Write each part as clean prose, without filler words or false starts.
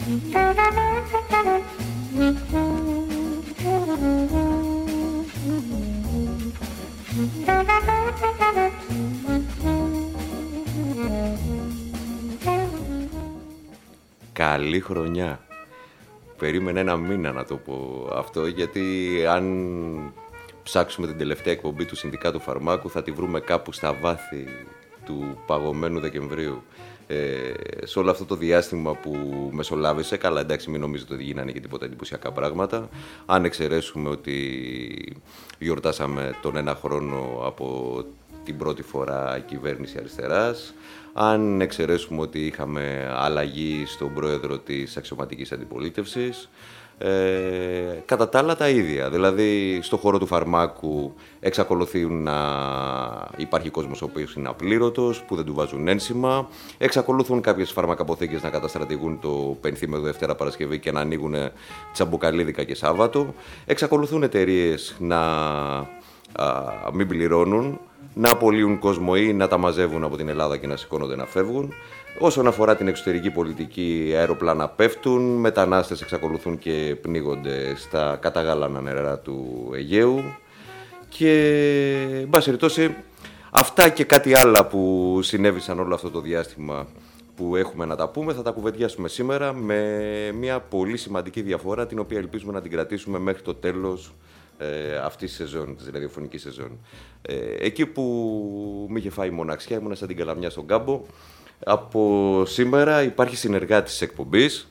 Καλή χρονιά. Περίμενα ένα μήνα να το πω αυτό, γιατί αν ψάξουμε την τελευταία εκπομπή του Συνδικάτου Φαρμάκου θα τη βρούμε κάπου στα βάθη του παγωμένου Δεκεμβρίου. Σε όλο αυτό το διάστημα που μεσολάβησε, καλά εντάξει μην νομίζετε ότι γίνανε και τίποτα εντυπωσιακά πράγματα, αν εξαιρέσουμε ότι γιορτάσαμε τον ένα χρόνο από την πρώτη φορά κυβέρνηση αριστεράς, αν εξαιρέσουμε ότι είχαμε αλλαγή στον πρόεδρο της αξιωματικής αντιπολίτευσης, κατά τα άλλα τα ίδια. Δηλαδή, στον χώρο του φαρμάκου εξακολουθεί να υπάρχει κόσμος ο οποίος είναι απλήρωτος, που δεν του βάζουν ένσημα. Εξακολουθούν κάποιες φαρμακαποθήκες να καταστρατηγούν το πενθήμερο Δευτέρα Παρασκευή και να ανοίγουν τσαμπουκαλίδικα και Σάββατο. Εξακολουθούν εταιρείες να μην πληρώνουν, να απολύουν κόσμο ή να τα μαζεύουν από την Ελλάδα και να σηκώνονται να φεύγουν. Όσον αφορά την εξωτερική πολιτική, αεροπλάνα πέφτουν, μετανάστες εξακολουθούν και πνίγονται στα καταγάλανα νερά του Αιγαίου και, εν πάση περιπτώσει, αυτά και κάτι άλλα που συνέβησαν όλο αυτό το διάστημα που έχουμε να τα πούμε, θα τα κουβεντιάσουμε σήμερα με μια πολύ σημαντική διαφορά, την οποία ελπίζουμε να την κρατήσουμε μέχρι το τέλος αυτής της σεζόν, της ραδιοφωνικής σεζόν. Εκεί που με είχε φάει η μοναξιά, ήμουνα σαν την καλαμιά στον κάμπο. Από σήμερα υπάρχει συνεργάτης της εκπομπής.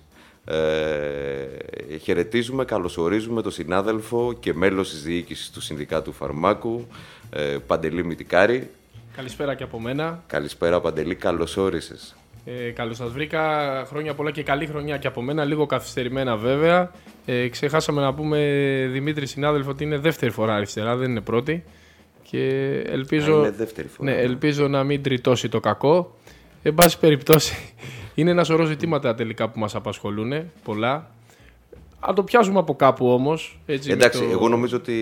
Χαιρετίζουμε, καλωσορίζουμε τον συνάδελφο και μέλος της διοίκησης του Συνδικάτου Φαρμάκου, Παντελή Μητικάρη. Καλησπέρα και από μένα. Καλησπέρα Παντελή, καλώς όρισες. Καλώς σας βρήκα, χρόνια πολλά και καλή χρονιά και από μένα, λίγο καθυστερημένα βέβαια. Ξεχάσαμε να πούμε, Δημήτρη συνάδελφο, ότι είναι δεύτερη φορά αριστερά, δεν είναι πρώτη. Και ελπίζω, είναι δεύτερη φορά, ναι, ελπίζω να μην τριτώσει το κακό. Εν πάση περιπτώσει, είναι ένα σωρό ζητήματα τελικά που μας απασχολούν, πολλά. Αν το πιάσουμε από κάπου όμως. Έτσι, εντάξει, εγώ νομίζω ότι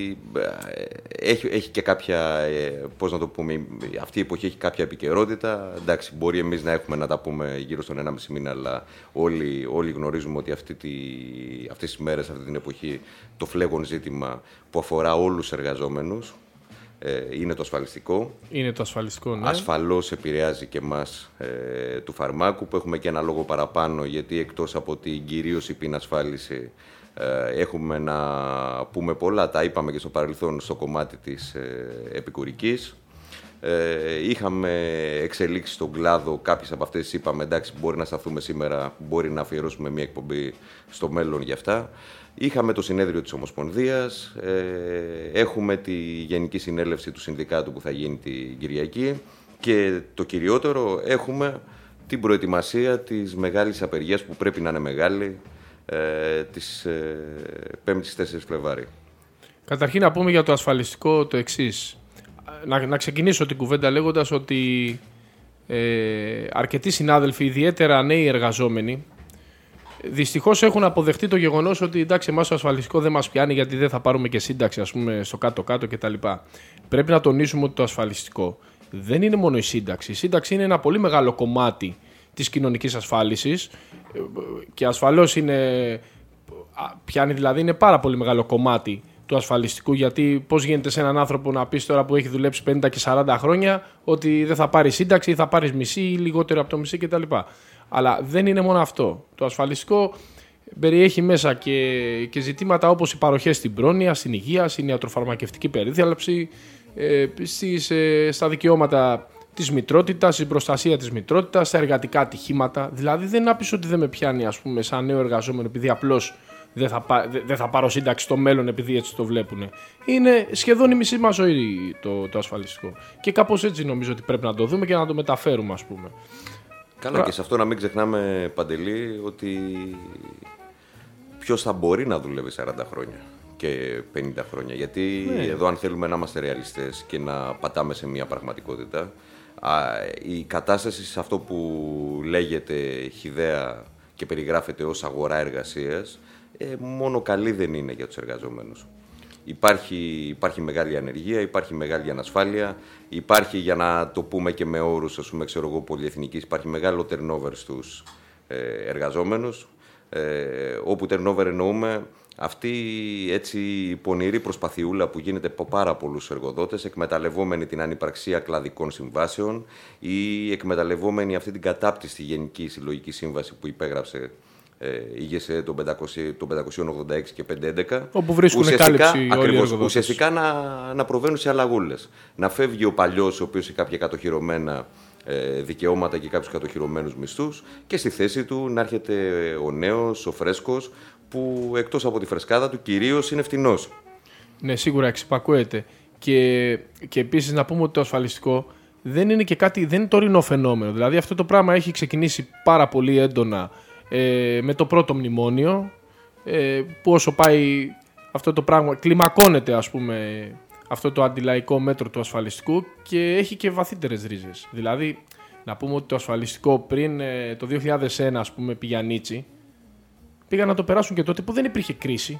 έχει και κάποια, πώς να το πούμε, αυτή η εποχή έχει κάποια επικαιρότητα. Εντάξει, μπορεί εμείς να έχουμε να τα πούμε γύρω στον 1,5 μήνα, αλλά όλοι γνωρίζουμε ότι αυτές τις μέρες, αυτή την εποχή, το φλέγον ζήτημα που αφορά όλους τους εργαζόμενους είναι το ασφαλιστικό. Είναι το ασφαλιστικό, ναι. Ασφαλώς επηρεάζει και εμάς του φαρμάκου, που έχουμε και ένα λόγο παραπάνω, γιατί εκτός από την κυρίως υπηνασφάλιση έχουμε να πούμε πολλά. Τα είπαμε και στο παρελθόν στο κομμάτι της επικουρικής. Είχαμε εξελίξει στον κλάδο, κάποιες από αυτές είπαμε, εντάξει, μπορεί να σταθούμε σήμερα, μπορεί να αφιερώσουμε μια εκπομπή στο μέλλον για αυτά. Είχαμε το συνέδριο της Ομοσπονδίας, έχουμε τη Γενική Συνέλευση του Συνδικάτου που θα γίνει την Κυριακή και το κυριότερο, έχουμε την προετοιμασία της μεγάλης απεργίας που πρέπει να είναι μεγάλη, της 5ης 4 Φλεβάρη. Καταρχήν να πούμε για το ασφαλιστικό το εξής. Να ξεκινήσω την κουβέντα λέγοντας ότι αρκετοί συνάδελφοι, ιδιαίτερα νέοι εργαζόμενοι, δυστυχώς έχουν αποδεχτεί το γεγονός ότι εντάξει, εμάς το ασφαλιστικό δεν μας πιάνει γιατί δεν θα πάρουμε και σύνταξη, ας πούμε, στο κάτω-κάτω κτλ. Πρέπει να τονίσουμε ότι το ασφαλιστικό δεν είναι μόνο η σύνταξη. Η σύνταξη είναι ένα πολύ μεγάλο κομμάτι της κοινωνικής ασφάλισης και ασφαλώς πιάνει, δηλαδή είναι πάρα πολύ μεγάλο κομμάτι του ασφαλιστικού, γιατί πώς γίνεται σε έναν άνθρωπο να πεις τώρα που έχει δουλέψει 50 και 40 χρόνια ότι δεν θα πάρει σύνταξη ή θα πάρεις μισή ή λιγότερο από το μισή κτλ. Αλλά δεν είναι μόνο αυτό. Το ασφαλιστικό περιέχει μέσα και ζητήματα όπως οι παροχές στην πρόνοια, στην υγεία, στην ιατροφαρμακευτική περίθαλψη, στα δικαιώματα της μητρότητας, στην προστασία της μητρότητας, στα εργατικά ατυχήματα. Δηλαδή δεν να πεις ότι δεν με πιάνει, ας πούμε, σαν νέο εργαζόμενο επειδή απλώς δεν θα πάρω σύνταξη στο μέλλον επειδή έτσι το βλέπουν. Είναι σχεδόν η μισή μας ζωή το ασφαλιστικό. Και κάπως έτσι νομίζω ότι πρέπει να το δούμε και να το μεταφέρουμε, ας πούμε. Καλά, και σε αυτό να μην ξεχνάμε, Παντελή, ότι ποιος θα μπορεί να δουλεύει 40 χρόνια και 50 χρόνια. Γιατί εδώ, αν θέλουμε να είμαστε ρεαλιστές και να πατάμε σε μια πραγματικότητα, η κατάσταση σε αυτό που λέγεται χυδαία και περιγράφεται ως αγορά εργασίας, μόνο καλή δεν είναι για τους εργαζόμενους. Υπάρχει μεγάλη ανεργία, υπάρχει μεγάλη ανασφάλεια, υπάρχει, για να το πούμε και με όρους, ας πούμε, πολυεθνικής, υπάρχει μεγάλο turnover στους εργαζόμενους. όπου turnover εννοούμε αυτή έτσι η πονηρή προσπαθιούλα που γίνεται από πάρα πολλούς εργοδότες, εκμεταλλευόμενοι την ανυπαρξία κλαδικών συμβάσεων ή εκμεταλλευόμενοι αυτή την κατάπτυστη γενική συλλογική σύμβαση που υπέγραψε η ΓΕΣΕ των 586 και 511. Όπου βρίσκουν κάλυψη όλοι οι εργοδότες. Ουσιαστικά να προβαίνουν σε αλλαγούλες. Να φεύγει ο παλιός, ο οποίος έχει κάποια κατοχυρωμένα δικαιώματα και κάποιους κατοχυρωμένους μισθούς, και στη θέση του να έρχεται ο νέος, ο φρέσκος, που εκτός από τη φρεσκάδα του κυρίως είναι φτηνός. Ναι, σίγουρα εξυπακούεται. Και επίσης να πούμε ότι το ασφαλιστικό δεν είναι και κάτι, δεν είναι τωρινό φαινόμενο. Δηλαδή αυτό το πράγμα έχει ξεκινήσει πάρα πολύ έντονα με το πρώτο μνημόνιο, που όσο πάει αυτό το πράγμα κλιμακώνεται, ας πούμε, αυτό το αντιλαϊκό μέτρο του ασφαλιστικού, και έχει και βαθύτερες ρίζες. Δηλαδή να πούμε ότι το ασφαλιστικό πριν το 2001, ας πούμε, πηγιανίτσι, πήγαν να το περάσουν και τότε που δεν υπήρχε κρίση,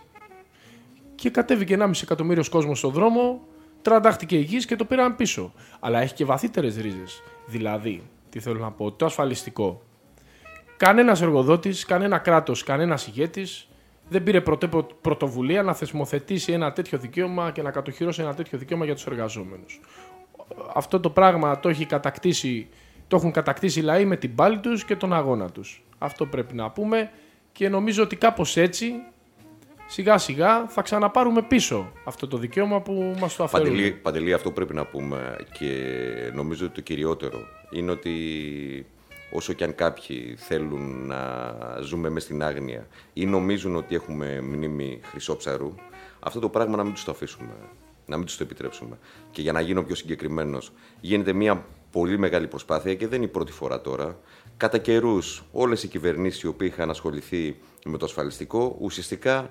και κατέβηκε 1,5 εκατομμύριος κόσμος στον δρόμο, τραντάχτηκε η γης και το πήραν πίσω. Αλλά έχει και βαθύτερες ρίζες. Δηλαδή, τι θέλω να πω, το ασφαλιστικό, κανένας εργοδότης, κανένα κράτος, κανένας ηγέτης δεν πήρε πρωτοβουλία να θεσμοθετήσει ένα τέτοιο δικαίωμα και να κατοχυρώσει ένα τέτοιο δικαίωμα για τους εργαζόμενους. Αυτό το πράγμα το έχουν κατακτήσει οι λαοί με την πάλη τους και τον αγώνα τους. Αυτό πρέπει να πούμε, και νομίζω ότι κάπως έτσι σιγά σιγά θα ξαναπάρουμε πίσω αυτό το δικαίωμα που μας το αφαιρούν. Παντελή, αυτό πρέπει να πούμε, και νομίζω ότι το κυριότερο είναι ότι όσο και αν κάποιοι θέλουν να ζούμε μες στην άγνοια ή νομίζουν ότι έχουμε μνήμη χρυσόψαρου, αυτό το πράγμα να μην τους το αφήσουμε, να μην τους το επιτρέψουμε. Και για να γίνω πιο συγκεκριμένος, γίνεται μια πολύ μεγάλη προσπάθεια, και δεν είναι η πρώτη φορά τώρα. Κατά καιρούς, όλες οι κυβερνήσεις οι οποίοι είχαν ασχοληθεί με το ασφαλιστικό ουσιαστικά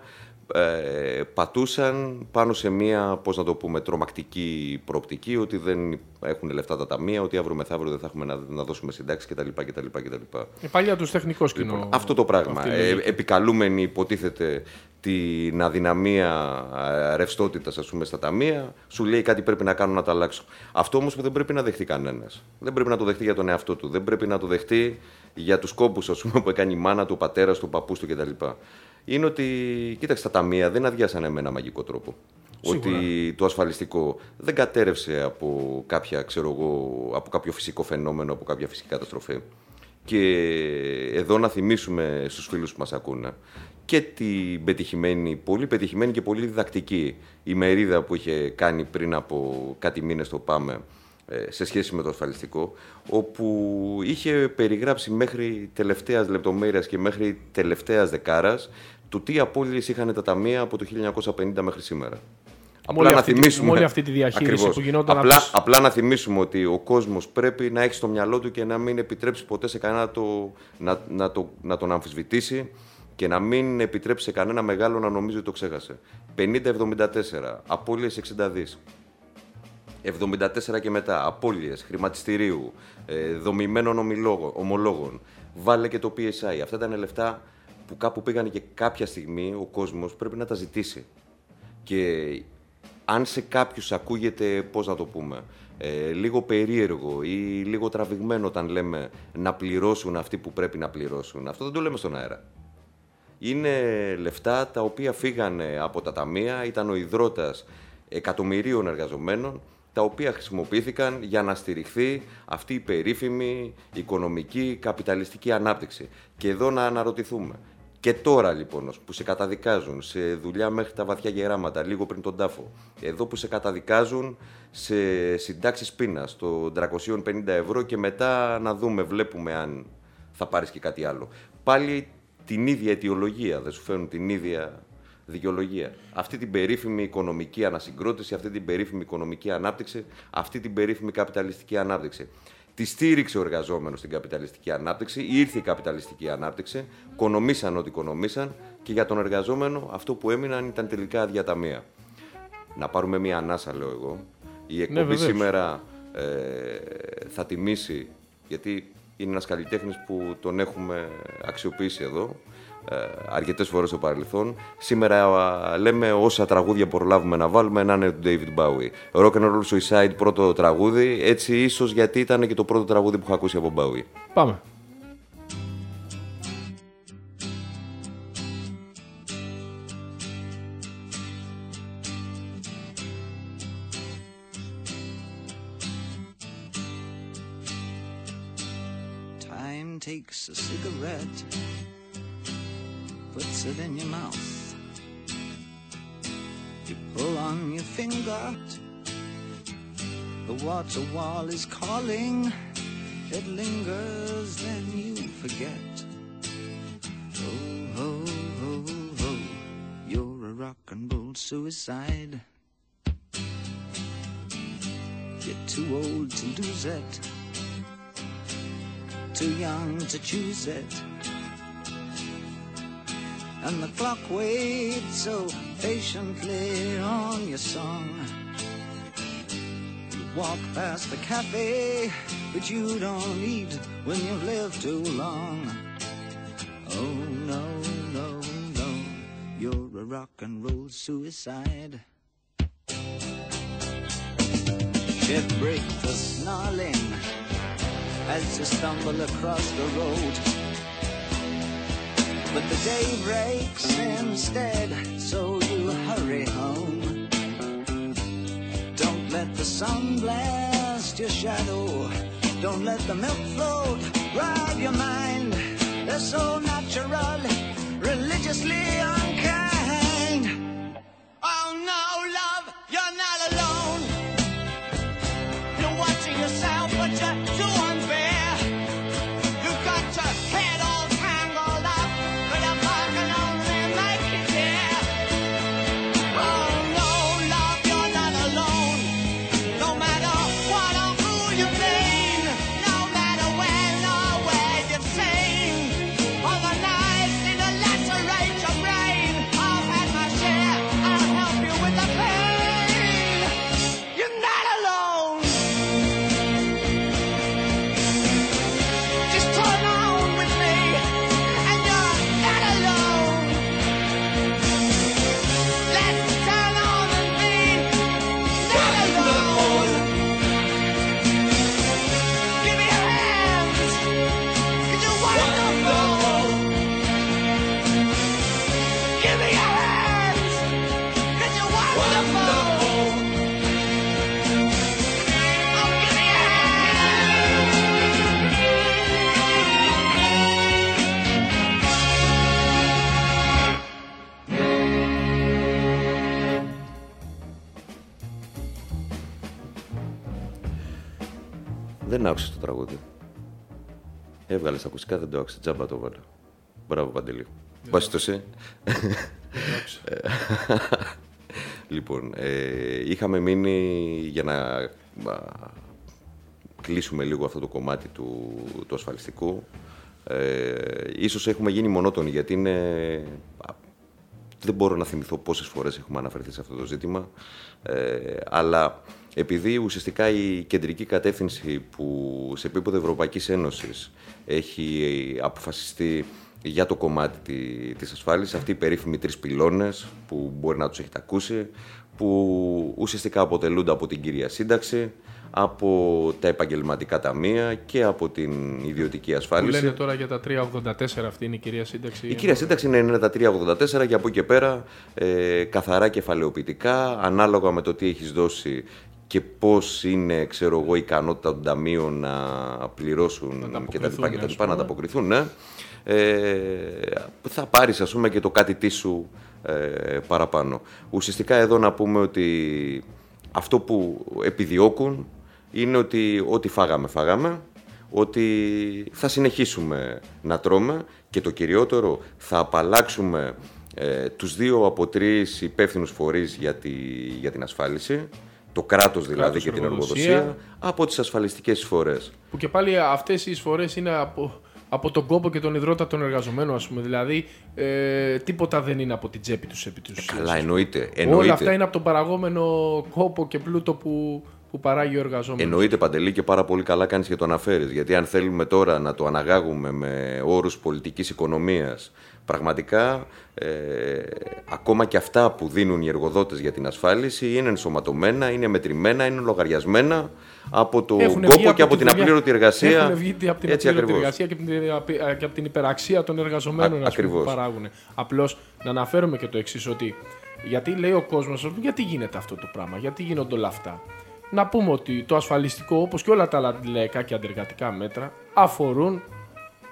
πατούσαν πάνω σε μια, πώς να το πούμε, τρομακτική προοπτική, ότι δεν έχουν λεφτά τα ταμεία, ότι αύριο μεθαύριο δεν θα έχουμε να δώσουμε συντάξεις κτλ. Η παλιά τους τεχνικός κοινό. Λοιπόν, αυτό το πράγμα. Επικαλούμενοι, υποτίθεται, την αδυναμία ρευστότητας, ας πούμε, στα ταμεία, σου λέει κάτι πρέπει να κάνω να το αλλάξω. Αυτό όμως που δεν πρέπει να δεχτεί κανένας. Δεν πρέπει να το δεχτεί για τον εαυτό του. Δεν πρέπει να το δεχτεί για τους κόμπους, ας πούμε, που έκανε η μάνα του, ο πατέρας του, ο παππούς του κτλ. Είναι ότι, κοίταξε, τα ταμεία δεν αδειάσανε με ένα μαγικό τρόπο. Σίγουρα. Ότι το ασφαλιστικό δεν κατέρευσε από από κάποιο φυσικό φαινόμενο, από κάποια φυσική καταστροφή. Και εδώ να θυμίσουμε στους φίλους που μας ακούνε και την πολύ πετυχημένη και πολύ διδακτική ημερίδα που είχε κάνει πριν από κάτι μήνες το ΠΑΜΕ σε σχέση με το ασφαλιστικό, όπου είχε περιγράψει μέχρι τελευταίας λεπτομέρειας και μέχρι τελευταίας δεκάρας το τι απώλειες είχαν τα ταμεία από το 1950 μέχρι σήμερα. Όλη αυτή τη διαχείριση που γινόταν. Απλά να θυμίσουμε ότι ο κόσμος πρέπει να έχει στο μυαλό του και να μην επιτρέψει ποτέ σε κανένα να τον αμφισβητήσει, και να μην επιτρέψει σε κανένα μεγάλο να νομίζει ότι το ξέχασε. 50-74, απώλειες 60 δις. 74 και μετά, απώλειες χρηματιστηρίου, δομημένων ομολόγων. Βάλε και το PSI. Αυτά ήταν λεφτά που κάπου πήγαν, και κάποια στιγμή ο κόσμος πρέπει να τα ζητήσει. Και αν σε κάποιους ακούγεται, πώς να το πούμε, λίγο περίεργο ή λίγο τραβηγμένο όταν λέμε να πληρώσουν αυτοί που πρέπει να πληρώσουν, αυτό δεν το λέμε στον αέρα. Είναι λεφτά τα οποία φύγανε από τα ταμεία, ήταν ο ιδρώτας εκατομμυρίων εργαζομένων, τα οποία χρησιμοποιήθηκαν για να στηριχθεί αυτή η περίφημη οικονομική καπιταλιστική ανάπτυξη. Και εδώ να αναρωτηθούμε. Και τώρα λοιπόν που σε καταδικάζουν σε δουλειά μέχρι τα βαθιά γεράματα, λίγο πριν τον τάφο, εδώ που σε καταδικάζουν σε συντάξεις πείνας των 350 ευρώ, και μετά να δούμε, βλέπουμε αν θα πάρεις και κάτι άλλο. Πάλι την ίδια αιτιολογία, δεν σου φέρνουν την ίδια δικαιολογία. Αυτή την περίφημη οικονομική ανασυγκρότηση, αυτή την περίφημη οικονομική ανάπτυξη, αυτή την περίφημη καπιταλιστική ανάπτυξη. Τη στήριξε ο εργαζόμενος στην καπιταλιστική ανάπτυξη, ήρθε η καπιταλιστική ανάπτυξη, οικονομήσαν ό,τι οικονομήσαν, και για τον εργαζόμενο αυτό που έμειναν ήταν τελικά αδιαταμεία. Να πάρουμε μία ανάσα, λέω εγώ. Η εκπομπή σήμερα θα τιμήσει, γιατί είναι ένας καλλιτέχνης που τον έχουμε αξιοποιήσει εδώ αρκετές φορές στο παρελθόν. Σήμερα λέμε όσα τραγούδια προλάβουμε να βάλουμε να είναι του David Bowie. Rock and Roll Suicide, πρώτο τραγούδι, έτσι ίσως γιατί ήταν και το πρώτο τραγούδι που είχα ακούσει από Bowie. Πάμε. takes a cigarette, puts it in your mouth. You pull on your finger, the water wall is calling. It lingers, then you forget. Oh, oh, oh, oh, you're a rock and roll suicide. You're too old to lose it, too young to choose it. And the clock waits so patiently on your song. You walk past the cafe, but you don't eat when you've lived too long. Oh no, no, no, you're a rock and roll suicide. Shed break the snarling as you stumble across the road. But the day breaks instead, so you hurry home. Don't let the sun blast your shadow. Don't let the milk float rob your mind. They're so natural, religiously unkind. Oh no, love, you're not alone. You're watching yourself, but you're too unfair. You've got your head all tangled up, but a bar can only make it there. Oh no, love, you're not alone. No matter what or who you've been, no matter when or where you've seen, all the knives need to lacerate your brain. I've had my share, I'll help you with the pain. You're not alone. Just turn on with me, and you're not alone. Let's turn on and be not alone. Give me your hands, 'cause you're wonderful. Give me your hands, 'cause you're wonderful. Oh, give me your Δεν άκουσες το τραγούδι. Έβγαλες τα ακουστικά, δεν το άκουσες. Τζάμπα το βάλα. Μπράβο, Παντελή. Βάζεις το σε. Λοιπόν, είχαμε μείνει για να κλείσουμε λίγο αυτό το κομμάτι του ασφαλιστικού. Ίσως έχουμε γίνει μονότονοι, γιατί δεν μπορώ να θυμηθώ πόσες φορές έχουμε αναφερθεί σε αυτό το ζήτημα, αλλά επειδή ουσιαστικά η κεντρική κατεύθυνση που σε επίπεδο Ευρωπαϊκής Ένωσης έχει αποφασιστεί για το κομμάτι της ασφάλισης, αυτοί οι περίφημοι 3 πυλώνες που μπορεί να τους έχετε ακούσει, που ουσιαστικά αποτελούνται από την κυρία σύνταξη, από τα επαγγελματικά ταμεία και από την ιδιωτική ασφάλιση. Που λένε τώρα για τα 384, αυτή είναι η κυρία σύνταξη. Η κυρία σύνταξη είναι τα 384 και από εκεί και πέρα καθαρά κεφαλαιοποιητικά, ανάλογα με το τι έχεις δώσει και πώς είναι, ξέρω εγώ, η ικανότητα των ταμείων να πληρώσουν κτλ. Να ανταποκριθούν, ναι. Θα πάρεις, ας πούμε, και το κάτι τι σου παραπάνω. Ουσιαστικά εδώ να πούμε ότι αυτό που επιδιώκουν είναι ότι ό,τι φάγαμε, ότι θα συνεχίσουμε να τρώμε και το κυριότερο, θα απαλλάξουμε τους 2 από 3 υπεύθυνους φορείς για την ασφάλιση, το κράτος δηλαδή και την εργοδοσία, από τις ασφαλιστικές εισφορές. Που και πάλι αυτές οι εισφορές είναι από τον κόπο και τον ιδρώτα των εργαζομένων, ας πούμε. Δηλαδή, τίποτα δεν είναι από την τσέπη τους επί τους. Καλά, εννοείται. Όλα αυτά είναι από τον παραγόμενο κόπο και πλούτο που παράγει ο εργαζόμενος. Εννοείται, Παντελή, και πάρα πολύ καλά κάνεις και το αναφέρεις. Γιατί αν θέλουμε τώρα να το αναγάγουμε με όρους πολιτικής οικονομίας, πραγματικά ακόμα και αυτά που δίνουν οι εργοδότες για την ασφάλιση είναι ενσωματωμένα, είναι μετρημένα, είναι λογαριασμένα από το κόπο και από την απλήρωτη εργασία. Έχουν βγει από την απλήρωτη εργασία και από την υπεραξία των εργαζομένων που παράγουν. Απλώς να αναφέρουμε και το εξής, ότι γιατί λέει ο κόσμος, γιατί γίνεται αυτό το πράγμα, γιατί γίνονται όλα αυτά. Να πούμε ότι το ασφαλιστικό, όπως και όλα τα λαϊκά και αντεργατικά μέτρα, αφορούν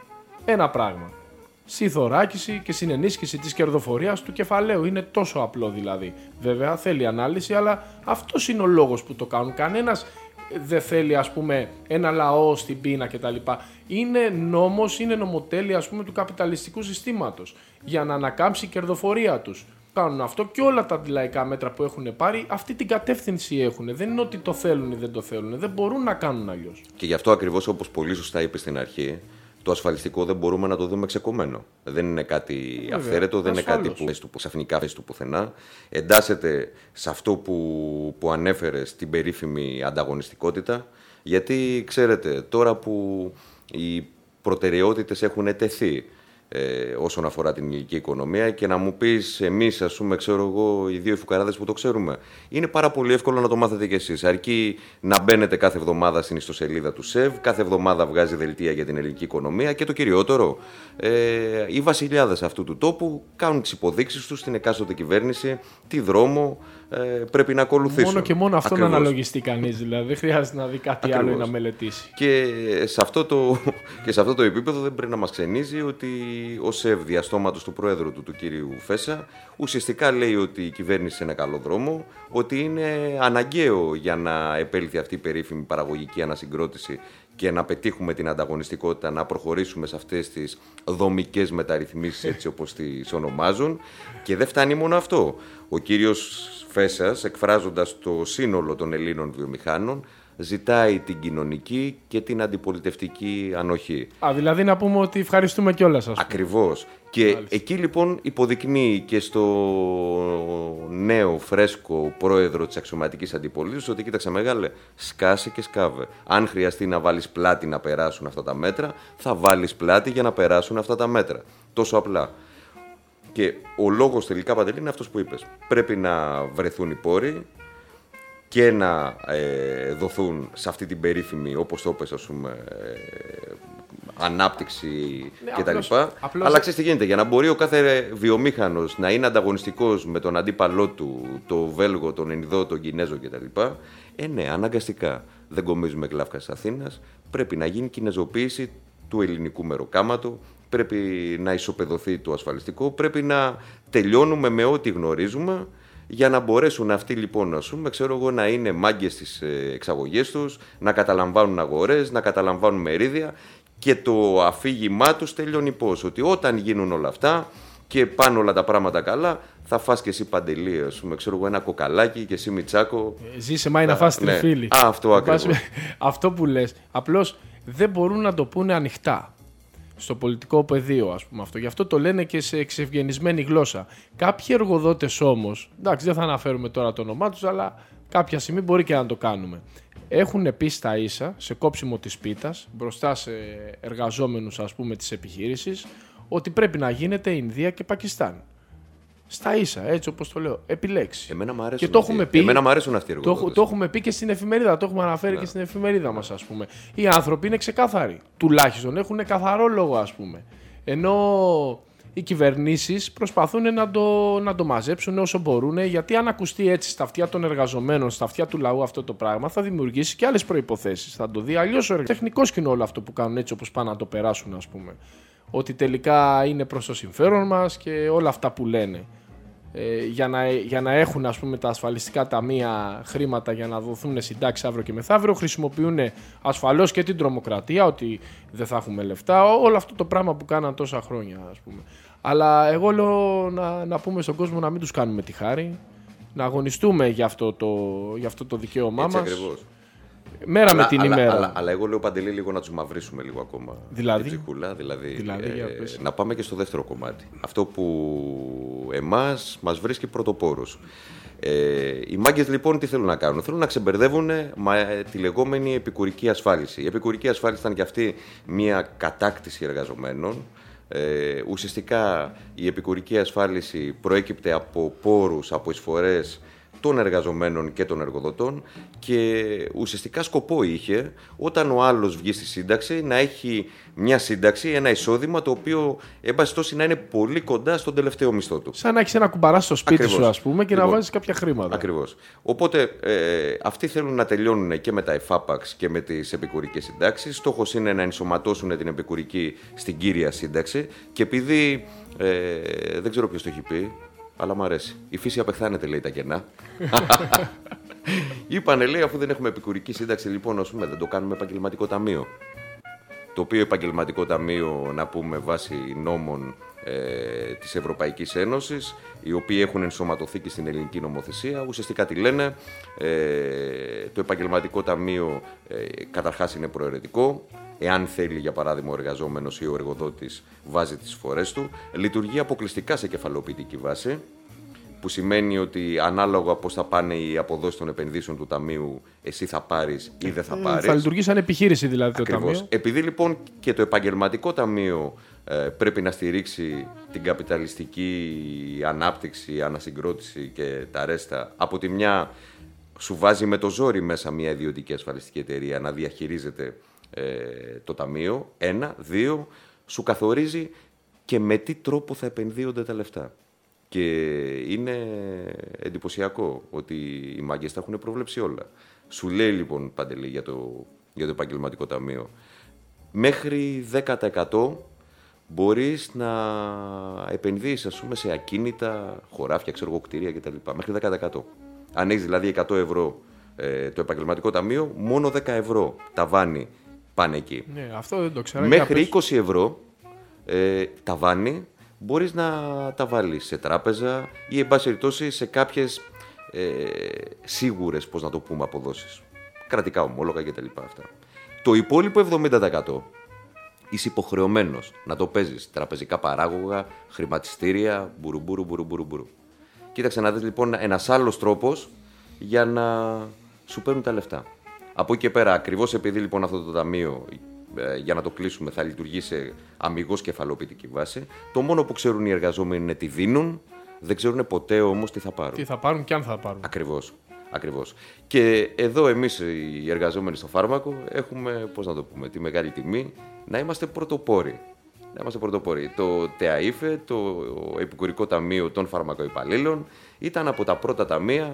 ένα πράγμα. Στη θωράκιση και στην ενίσχυση της κερδοφορίας του κεφαλαίου. Είναι τόσο απλό δηλαδή. Βέβαια θέλει ανάλυση, αλλά αυτός είναι ο λόγος που το κάνουν. Κανένας δεν θέλει, ας πούμε, ένα λαό στην πείνα κτλ. Είναι νόμος, είναι νομοτέλεια, ας πούμε, του καπιταλιστικού συστήματος για να ανακάμψει η κερδοφορία τους. Κάνουν αυτό και όλα τα αντιλαϊκά μέτρα που έχουν πάρει αυτή την κατεύθυνση έχουν. Δεν είναι ότι το θέλουν ή δεν το θέλουν. Δεν μπορούν να κάνουν αλλιώς. Και γι' αυτό ακριβώς, όπως πολύ σωστά είπε στην αρχή, το ασφαλιστικό δεν μπορούμε να το δούμε ξεκομμένο. Δεν είναι κάτι αυθαίρετο, δεν είναι κάτι που ξαφνικά θες του πουθενά. Εντάσσεται σε αυτό που ανέφερε, στην περίφημη ανταγωνιστικότητα. Γιατί ξέρετε, τώρα που οι προτεραιότητες έχουν τεθεί όσον αφορά την ελληνική οικονομία, και να μου πεις εμείς, ας πούμε, ξέρω εγώ, οι δύο φουκαράδες που το ξέρουμε, είναι πάρα πολύ εύκολο να το μάθετε κι εσείς. Αρκεί να μπαίνετε κάθε εβδομάδα στην ιστοσελίδα του ΣΕΒ, κάθε εβδομάδα βγάζει δελτία για την ελληνική οικονομία και το κυριότερο, οι βασιλιάδες αυτού του τόπου κάνουν τις υποδείξεις τους στην εκάστοτε κυβέρνηση, τι δρόμο πρέπει να ακολουθήσουν. Μόνο και μόνο αυτό να αναλογιστεί κανείς, δηλαδή δεν χρειάζεται να δει κάτι άλλο ή να μελετήσει. Και σε αυτό το επίπεδο δεν πρέπει να μας ξενίζει ότι ο ΣΕΒ, διαστόματος του πρόεδρου του κύριου Φέσα, ουσιαστικά λέει ότι η κυβέρνηση είναι καλό δρόμο, ότι είναι αναγκαίο για να επέλθει αυτή η περίφημη παραγωγική ανασυγκρότηση και να πετύχουμε την ανταγωνιστικότητα, να προχωρήσουμε σε αυτές τις δομικές μεταρρυθμίσεις, έτσι όπως τις ονομάζουν. Και δεν φτάνει μόνο αυτό. Ο κύριος Φέσας, εκφράζοντας το σύνολο των Ελλήνων βιομηχάνων, ζητάει την κοινωνική και την αντιπολιτευτική ανοχή. Δηλαδή να πούμε ότι ευχαριστούμε κιόλας, ας πούμε. Ακριβώς. Και εκεί λοιπόν υποδεικνύει και στο νέο φρέσκο πρόεδρο της αξιωματικής αντιπολίτευσης ότι κοίταξε μεγάλε, σκάσε και σκάβε. Αν χρειαστεί να βάλεις πλάτη να περάσουν αυτά τα μέτρα, θα βάλεις πλάτη για να περάσουν αυτά τα μέτρα. Τόσο απλά. Και ο λόγος τελικά, Παντελή, είναι αυτός που είπες. Πρέπει να βρεθούν οι πόροι και να δοθούν σε αυτή την περίφημη, όπως το είπες, ας πούμε, ανάπτυξη κτλ. Αλλά ξέρεις τι γίνεται, για να μπορεί ο κάθε βιομήχανος να είναι ανταγωνιστικός με τον αντίπαλό του, το Βέλγο, τον Ινδό, τον Κινέζο κτλ. Ναι, αναγκαστικά δεν κομίζουμε κλάφκα της Αθήνας, πρέπει να γίνει κινεζοποίηση του ελληνικού μεροκάματο, πρέπει να ισοπεδωθεί το ασφαλιστικό, πρέπει να τελειώνουμε με ό,τι γνωρίζουμε, για να μπορέσουν αυτοί λοιπόν, ας πούμε, ξέρω εγώ, να είναι μάγκες στις εξαγωγές τους, να καταλαμβάνουν αγορές, να καταλαμβάνουν μερίδια, και το αφήγημά τους τελειώνει πώς? Ότι όταν γίνουν όλα αυτά και πάνε όλα τα πράγματα καλά, θα φας και εσύ, Παντελή, ας πούμε, ξέρω εγώ, ένα κοκαλάκι, και εσύ, Μιτσάκο. Ζήσε μάι να φας τριφύλι. Αυτό ακριβώς. Αυτό που λες. Απλώς δεν μπορούν να το πούνε ανοιχτά στο πολιτικό πεδίο, ας πούμε αυτό. Γι' αυτό το λένε και σε εξευγενισμένη γλώσσα. Κάποιοι εργοδότες όμως, εντάξει, δεν θα αναφέρουμε τώρα το όνομά τους, αλλά κάποια στιγμή μπορεί και να το κάνουμε. Έχουν πει στα ίσα, σε κόψιμο της πίτας, μπροστά σε εργαζόμενους, ας πούμε, της επιχείρησης, ότι πρέπει να γίνεται Ινδία και Πακιστάν. Στα ίσα, έτσι όπως το λέω. Επιλέξει. Εμένα μου αρέσουν αυτοί οι εργοδότες. Το έχουμε πει και στην εφημερίδα, το έχουμε αναφέρει και στην εφημερίδα μας, ας πούμε. Οι άνθρωποι είναι ξεκάθαροι. Τουλάχιστον έχουν καθαρό λόγο, ας πούμε. Ενώ οι κυβερνήσεις προσπαθούν να το μαζέψουν όσο μπορούν, γιατί αν ακουστεί έτσι στα αυτιά των εργαζομένων, στα αυτιά του λαού αυτό το πράγμα, θα δημιουργήσει και άλλες προϋποθέσεις. Θα το δει αλλιώς ο τεχνικό κοινό όλο αυτό που κάνουν, έτσι όπως πάνε να το περάσουν, ας πούμε. Ότι τελικά είναι προς το συμφέρον μας και όλα αυτά που λένε. Για να έχουν, ας πούμε, τα ασφαλιστικά ταμεία χρήματα για να δοθούν συντάξεις αύριο και μεθαύριο, χρησιμοποιούν ασφαλώς και την τρομοκρατία, ότι δεν θα έχουμε λεφτά, όλο αυτό το πράγμα που κάναν τόσα χρόνια, ας πούμε. Αλλά εγώ λέω να πούμε στον κόσμο να μην τους κάνουμε τη χάρη, να αγωνιστούμε για αυτό το δικαίωμά μας. Ακριβώς. Μέρα με την ημέρα. Αλλά εγώ λέω, Παντελή, λίγο να τους μαυρίσουμε λίγο ακόμα. Δηλαδή, να πάμε και στο δεύτερο κομμάτι. Αυτό που μας βρίσκει πρωτοπόρους. Οι μάγκες λοιπόν τι θέλουν να κάνουν? Θέλουν να ξεμπερδεύουν τη λεγόμενη επικουρική ασφάλιση. Η επικουρική ασφάλιση ήταν και αυτή μια κατάκτηση εργαζομένων. Ουσιαστικά η επικουρική ασφάλιση προέκυπτε από πόρους, από εισφορές των εργαζομένων και των εργοδοτών και ουσιαστικά σκοπό είχε όταν ο άλλος βγει στη σύνταξη να έχει μια σύνταξη, ένα εισόδημα το οποίο εν πάση περιπτώσει να είναι πολύ κοντά στον τελευταίο μισθό του. Σαν να έχεις ένα κουμπαρά στο σπίτι Ακριβώς. σου, ας πούμε, και Λοιπόν, να βάζεις κάποια χρήματα. Ακριβώς. Οπότε αυτοί θέλουν να τελειώνουν και με τα εφάπαξ και με τις επικουρικές συντάξεις. Στόχος είναι να ενσωματώσουν την επικουρική στην κύρια σύνταξη και επειδή δεν ξέρω ποιος το έχει πει, αλλά μου αρέσει. Η φύση απεχθάνεται, λέει, τα κενά. Είπανε, λέει, αφού δεν έχουμε επικουρική σύνταξη, λοιπόν, ας πούμε, δεν το κάνουμε επαγγελματικό ταμείο. Το οποίο επαγγελματικό ταμείο, να πούμε, βάσει νόμων της Ευρωπαϊκής Ένωσης, οι οποίοι έχουν ενσωματωθεί και στην ελληνική νομοθεσία, ουσιαστικά τι λένε, το επαγγελματικό ταμείο καταρχάς είναι προαιρετικό. Εάν θέλει, για παράδειγμα, ο εργαζόμενος ή ο εργοδότης βάζει τις εισφορές του, λειτουργεί αποκλειστικά σε κεφαλαιοποιητική βάση, που σημαίνει ότι ανάλογα πώς θα πάνε οι αποδόσεις των επενδύσεων του ταμείου, εσύ θα πάρεις ή δεν θα πάρεις. Θα λειτουργεί σαν επιχείρηση δηλαδή το Ακριβώς. ταμείο. Επειδή λοιπόν και το επαγγελματικό ταμείο πρέπει να στηρίξει την καπιταλιστική ανάπτυξη, ανασυγκρότηση και τα ρέστα, από τη μια σου βάζει με το ζόρι μέσα μια ιδιωτική ασφαλιστική εταιρεία να διαχειρίζεται το ταμείο, 1, 2, σου καθορίζει και με τι τρόπο θα επενδύονται τα λεφτά. Και είναι εντυπωσιακό ότι οι μάγκες τα έχουν προβλέψει όλα. Σου λέει λοιπόν, Παντελή, για το επαγγελματικό ταμείο, μέχρι 10% μπορείς να επενδύσεις, ας πούμε, σε ακίνητα, χωράφια, κτίρια κτλ. Μέχρι 10%. Αν έχεις δηλαδή 100 ευρώ το επαγγελματικό ταμείο, μόνο 10 ευρώ ταβάνι πάνε εκεί. Ναι, αυτό δεν το ξέρω. Μέχρι 20 ευρώ ταβάνι μπορείς να τα βάλεις σε τράπεζα ή, εν πάση περιπτώσει, σε κάποιες σίγουρες, πώς να το πούμε, αποδόσεις. Κρατικά ομόλογα κτλ. Αυτά. Το υπόλοιπο 70% είσαι υποχρεωμένος να το παίζεις τραπεζικά παράγωγα, χρηματιστήρια, μπουρουμπουρου. Κοίταξε να δεις λοιπόν ένας άλλος τρόπος για να σου παίρνουν τα λεφτά. Από εκεί και πέρα, ακριβώς επειδή λοιπόν αυτό το ταμείο, για να το κλείσουμε, θα λειτουργεί σε αμιγώς κεφαλοποιητική βάση, το μόνο που ξέρουν οι εργαζόμενοι είναι τι δίνουν, δεν ξέρουν ποτέ όμως τι θα πάρουν. Τι θα πάρουν και αν θα πάρουν. Ακριβώς. Και εδώ εμείς οι εργαζόμενοι στο φάρμακο έχουμε, πώς να το πούμε, τη μεγάλη τιμή να είμαστε πρωτοπόροι. Το ΤΕΑΙΦΕ, το Επικουρικό Ταμείο των Φαρμακοϊπαλλήλων, ήταν από τα πρώτα ταμεία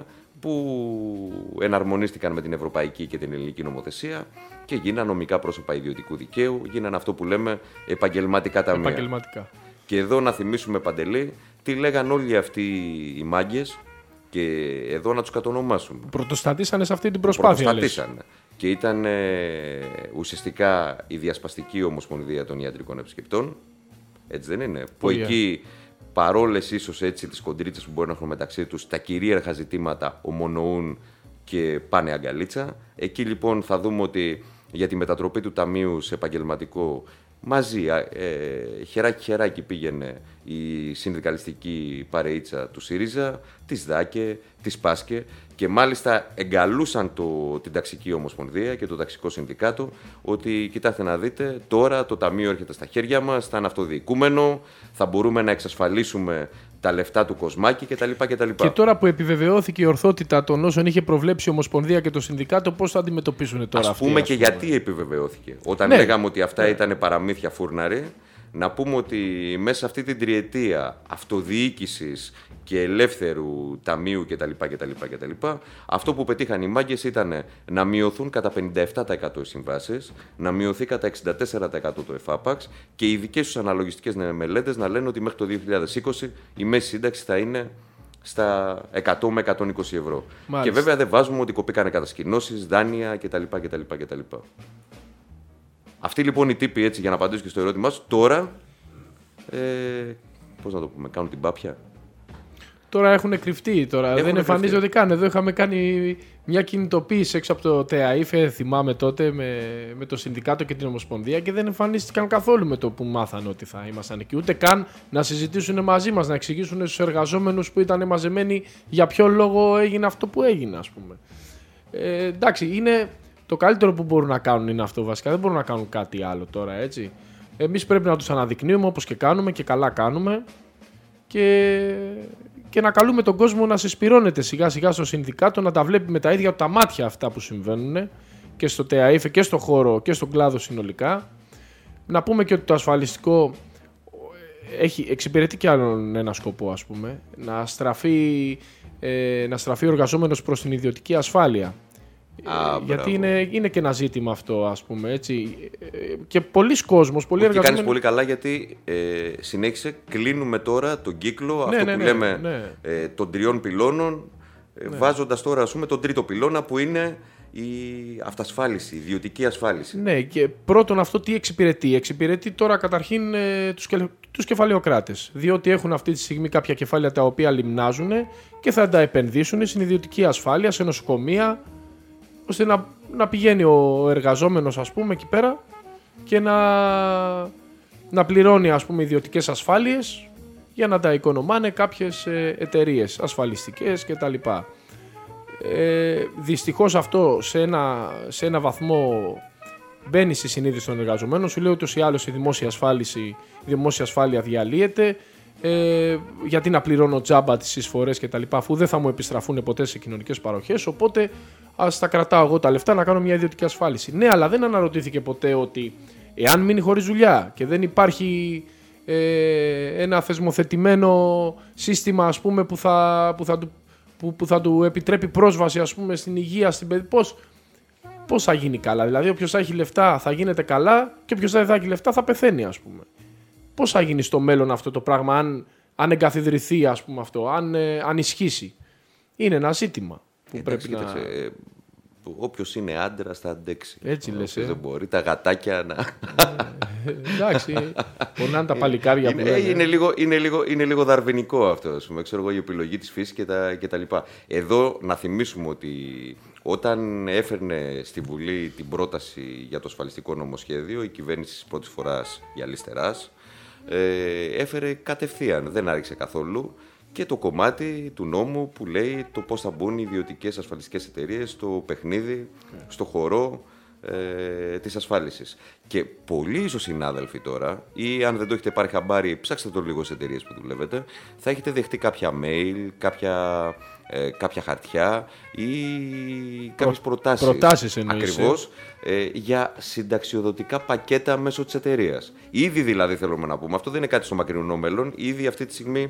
που εναρμονίστηκαν με την ευρωπαϊκή και την ελληνική νομοθεσία και γίναν νομικά πρόσωπα ιδιωτικού δικαίου, γίναν αυτό που λέμε επαγγελματικά ταμεία. Επαγγελματικά. Και εδώ να θυμίσουμε, Παντελή, τι λέγαν όλοι αυτοί οι μάγκες και εδώ να τους κατονομάσουμε. Πρωτοστατήσανε σε αυτή την προσπάθεια. Πρωτοστατήσανε. Και ήταν ουσιαστικά η Διασπαστική Ομοσπονδία των Ιατρικών Επισκεπτών. Έτσι δεν είναι? Που εκεί, παρόλες ίσως έτσι τις κοντρίτσες που μπορεί να έχουν μεταξύ τους, τα κυρίαρχα ζητήματα ομονοούν και πάνε αγκαλίτσα. Εκεί λοιπόν θα δούμε ότι για τη μετατροπή του ταμείου σε επαγγελματικό, μαζί, χεράκι-χεράκι πήγαινε η συνδικαλιστική παρεΐτσα του ΣΥΡΙΖΑ, της ΔΑΚΕ, της ΠΑΣΚΕ και μάλιστα εγκαλούσαν την Ταξική Ομοσπονδία και το Ταξικό Συνδικάτο ότι κοιτάξτε να δείτε, τώρα το ταμείο έρχεται στα χέρια μας, θα είναι αυτοδιοικούμενο, θα μπορούμε να εξασφαλίσουμε τα λεφτά του Κοσμάκη κτλ. Και τώρα που επιβεβαιώθηκε η ορθότητα των όσων είχε προβλέψει η Ομοσπονδία και το Συνδικάτο, πώς θα αντιμετωπίσουν τώρα αυτοί? Ας πούμε και γιατί επιβεβαιώθηκε. Όταν λέγαμε ότι αυτά ήταν παραμύθια φούρναρη, να πούμε ότι μέσα σε αυτή την τριετία αυτοδιοίκησης και ελεύθερου ταμείου κτλ. Αυτό που πετύχαν οι μάγκες ήταν να μειωθούν κατά 57% οι συμβάσεις, να μειωθεί κατά 64% το εφάπαξ και οι δικές τους αναλογιστικές μελέτες να λένε ότι μέχρι το 2020 η μέση σύνταξη θα είναι στα 100 με 120 ευρώ. Μάλιστα. Και βέβαια δεν βάζουμε ότι κοπήκανε κατασκηνώσεις, δάνεια κτλ. Αυτοί λοιπόν οι τύποι, έτσι, για να απαντήσω και στο ερώτημά σου, τώρα, πώς να το πούμε, κάνουν την πάπια. Τώρα έχουν κρυφτεί, δεν εμφανίζονται καν. Εδώ είχαμε κάνει μια κινητοποίηση έξω από το ΤΕΑΙΦΕ, θυμάμαι τότε, με το Συνδικάτο και την Ομοσπονδία και δεν εμφανίστηκαν καθόλου με το που μάθανε ότι θα ήμασταν εκεί. Ούτε καν να συζητήσουν μαζί μας, να εξηγήσουν στους εργαζόμενους που ήταν μαζεμένοι για ποιο λόγο έγινε αυτό που έγινε, ας πούμε. Εντάξει, είναι το καλύτερο που μπορούν να κάνουν είναι αυτό βασικά. Δεν μπορούν να κάνουν κάτι άλλο τώρα, έτσι. Εμείς πρέπει να τους αναδεικνύουμε όπως και κάνουμε και καλά κάνουμε και και να καλούμε τον κόσμο να συσπυρώνεται σιγά σιγά στο συνδικάτο, να τα βλέπει με τα ίδια του τα μάτια αυτά που συμβαίνουν και στο ΤΕΑΙΦ και στο χώρο και στον κλάδο συνολικά. Να πούμε και ότι το ασφαλιστικό εξυπηρετεί κι άλλον ένα σκοπό, ας πούμε, να στραφεί ο εργαζόμενος προς την ιδιωτική ασφάλεια. Γιατί είναι και ένα ζήτημα αυτό, ας πούμε, έτσι. Και πολλοί κόσμος, πολλοί εργαζόμενοι... Κάνεις πολύ καλά, γιατί συνέχισε, κλείνουμε τώρα τον κύκλο, αυτό που λέμε των 3 πυλώνων, βάζοντας τώρα, ας πούμε, τον 3ο πυλώνα που είναι η αυτασφάλιση, η ιδιωτική ασφάλιση. Ναι, και πρώτον αυτό τι εξυπηρετεί. Εξυπηρετεί τώρα καταρχήν τους κεφαλαιοκράτες, διότι έχουν αυτή τη στιγμή κάποια κεφάλαια τα οποία λιμνάζουν και θα τα επενδύσουν στην ιδιωτική ασφάλεια, σε νοσοκομεία, ώστε να πηγαίνει ο εργαζόμενος, ας πούμε, εκεί πέρα και να πληρώνει, ας πούμε, ιδιωτικές ασφάλειες για να τα οικονομάνε κάποιες εταιρείες ασφαλιστικές κτλ. Δυστυχώς αυτό σε ένα βαθμό μπαίνει στη συνείδηση των εργαζομένων. Σου λέει ούτως ή άλλως η δημόσια ασφάλεια διαλύεται. Γιατί να πληρώνω τζάμπα τις εισφορές κτλ., αφού δεν θα μου επιστραφούν ποτέ σε κοινωνικές παροχές. Οπότε ας τα κρατάω εγώ τα λεφτά να κάνω μια ιδιωτική ασφάλιση. Ναι, αλλά δεν αναρωτήθηκε ποτέ ότι εάν μείνει χωρίς δουλειά και δεν υπάρχει ένα θεσμοθετημένο σύστημα, ας πούμε, που θα του επιτρέπει πρόσβαση, ας πούμε, στην υγεία, στην παιδεία, πώς θα γίνει καλά. Δηλαδή, όποιος θα έχει λεφτά θα γίνεται καλά και όποιος δεν θα έχει λεφτά θα πεθαίνει, ας πούμε. Πώς θα γίνει στο μέλλον αυτό το πράγμα, αν εγκαθιδρυθεί, ας πούμε, αυτό, αν ισχύσει. Είναι ένα ζήτημα που πρέπει να... Όποιος είναι άντρας θα αντέξει. Έτσι λες. Δεν μπορεί τα γατάκια να... Εντάξει, πονάνε τα παλικάρια που λένε. Είναι λίγο δαρβινικό αυτό, ας πούμε, ξέρω εγώ, η επιλογή της φύσης και τα λοιπά. Εδώ να θυμίσουμε ότι όταν έφερνε στη Βουλή την πρόταση για το ασφαλιστικό νομοσχέδιο, η κυβέρνηση της πρώτης φοράς η αριστεράς έφερε κατευθείαν, δεν άρχισε καθόλου, και το κομμάτι του νόμου που λέει το πώς θα μπουν οι ιδιωτικές ασφαλιστικές εταιρείες στο παιχνίδι, στο χορό της ασφάλισης. Και πολλοί ίσως συνάδελφοι τώρα, ή αν δεν το έχετε πάρει χαμπάρι, ψάξτε το λίγο στις εταιρείες που δουλεύετε, θα έχετε δεχτεί κάποια mail, κάποια χαρτιά ή κάποιες προτάσεις. Προτάσεις εννοείς. Ακριβώς, για συνταξιοδοτικά πακέτα μέσω της εταιρείας. Ήδη δηλαδή θέλουμε να πούμε, αυτό δεν είναι κάτι στο μακρινό μέλλον, ήδη αυτή τη στιγμή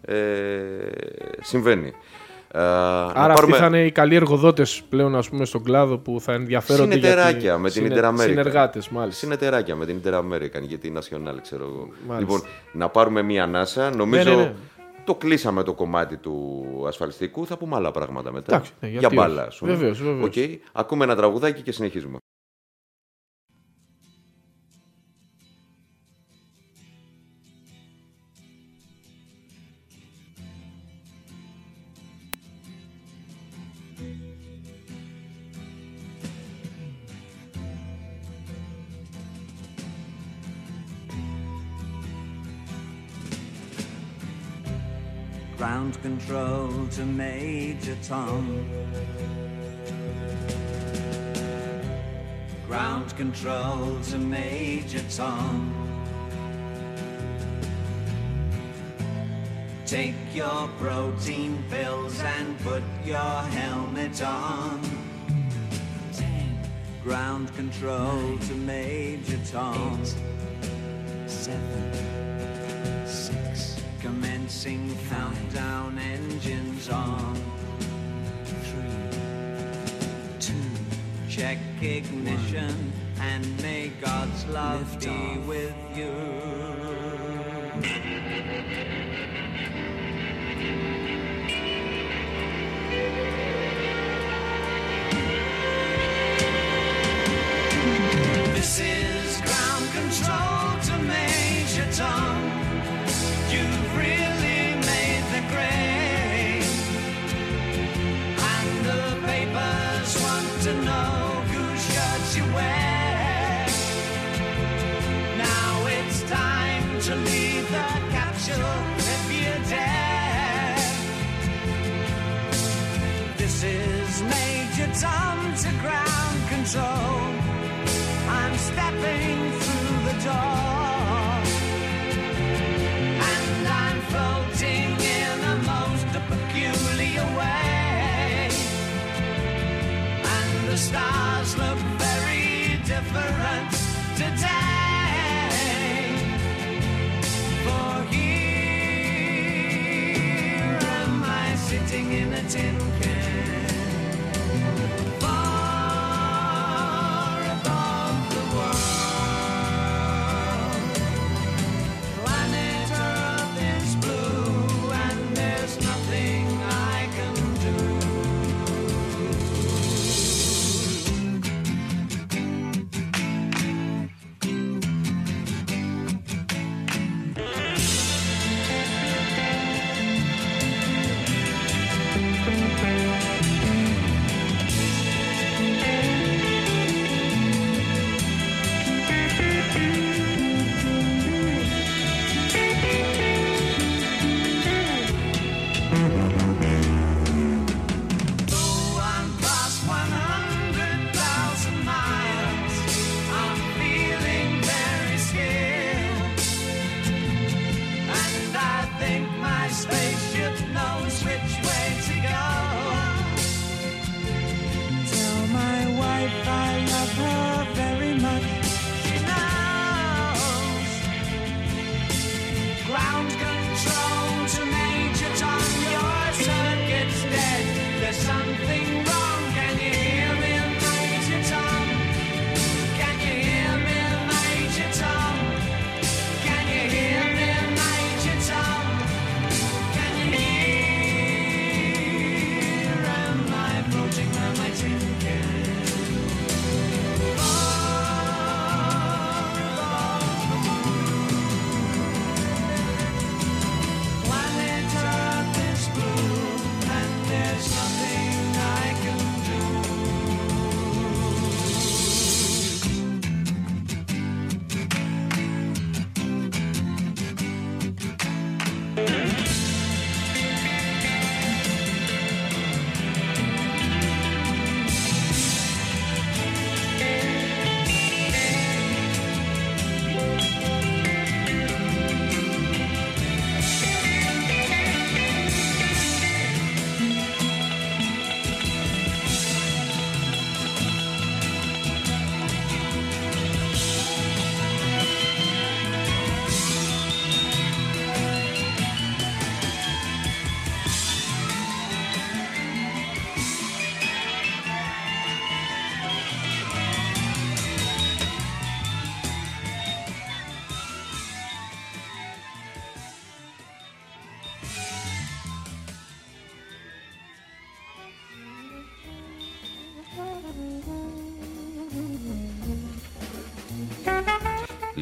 συμβαίνει. Άρα αυτοί θα είναι οι καλοί εργοδότες πλέον, ας πούμε, στον κλάδο που θα ενδιαφέρονται. Συνεταιράκια με την Interamerican. Συνεργάτες, μάλιστα. Συνεταιράκια με την Interamerican και την National, ξέρω εγώ. Λοιπόν, να πάρουμε μία ανάσα. Νομίζω ναι. το κλείσαμε το κομμάτι του ασφαλιστικού. Θα πούμε άλλα πράγματα μετά. Εντάξει, για μπάλα, ας πούμε. Βεβαίως. Okay. Ακούμε ένα τραγουδάκι και συνεχίζουμε. Ground control to Major Tom. Ground control to Major Tom. Take your protein pills and put your helmet on. 10. Ground control 9, to Major Tom. 8, 7, 6. Commencing countdown, engines on. 3, 2. Check ignition and may God's love be with you. This is ground control to Major Tom. You've really made the grade, and the papers want to know whose shirts you wear. Now it's time to leave the capsule if you dare. This is Major Tom to ground control. I'm stepping through the door, and I'm floating in a most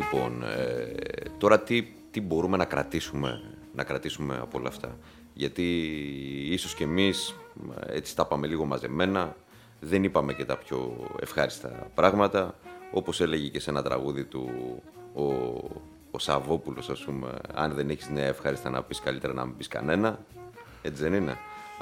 Λοιπόν, τώρα τι μπορούμε να κρατήσουμε από όλα αυτά. Γιατί ίσως και εμείς έτσι τα είπαμε λίγο μαζεμένα, δεν είπαμε και τα πιο ευχάριστα πράγματα. Όπως έλεγε και σε ένα τραγούδι του ο Σαββόπουλος, ας πούμε, αν δεν έχεις νέα ευχάριστα να πεις, καλύτερα να μην πεις κανένα. Έτσι δεν είναι?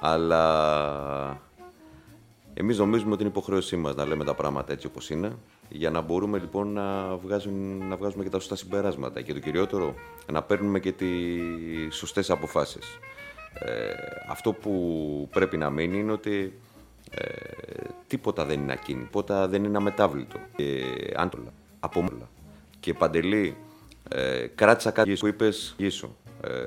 Αλλά εμείς νομίζουμε ότι είναι υποχρέωσή μας να λέμε τα πράγματα έτσι όπως είναι, για να μπορούμε λοιπόν να βγάζουμε και τα σωστά συμπεράσματα. Και το κυριότερο, να παίρνουμε και τις σωστές αποφάσεις. Αυτό που πρέπει να μείνει είναι ότι τίποτα δεν είναι ακίνητο, τίποτα δεν είναι αμετάβλητο. Άντολα, απόμολα. Και Παντελή, κράτησα κάτι που είπες γύσω.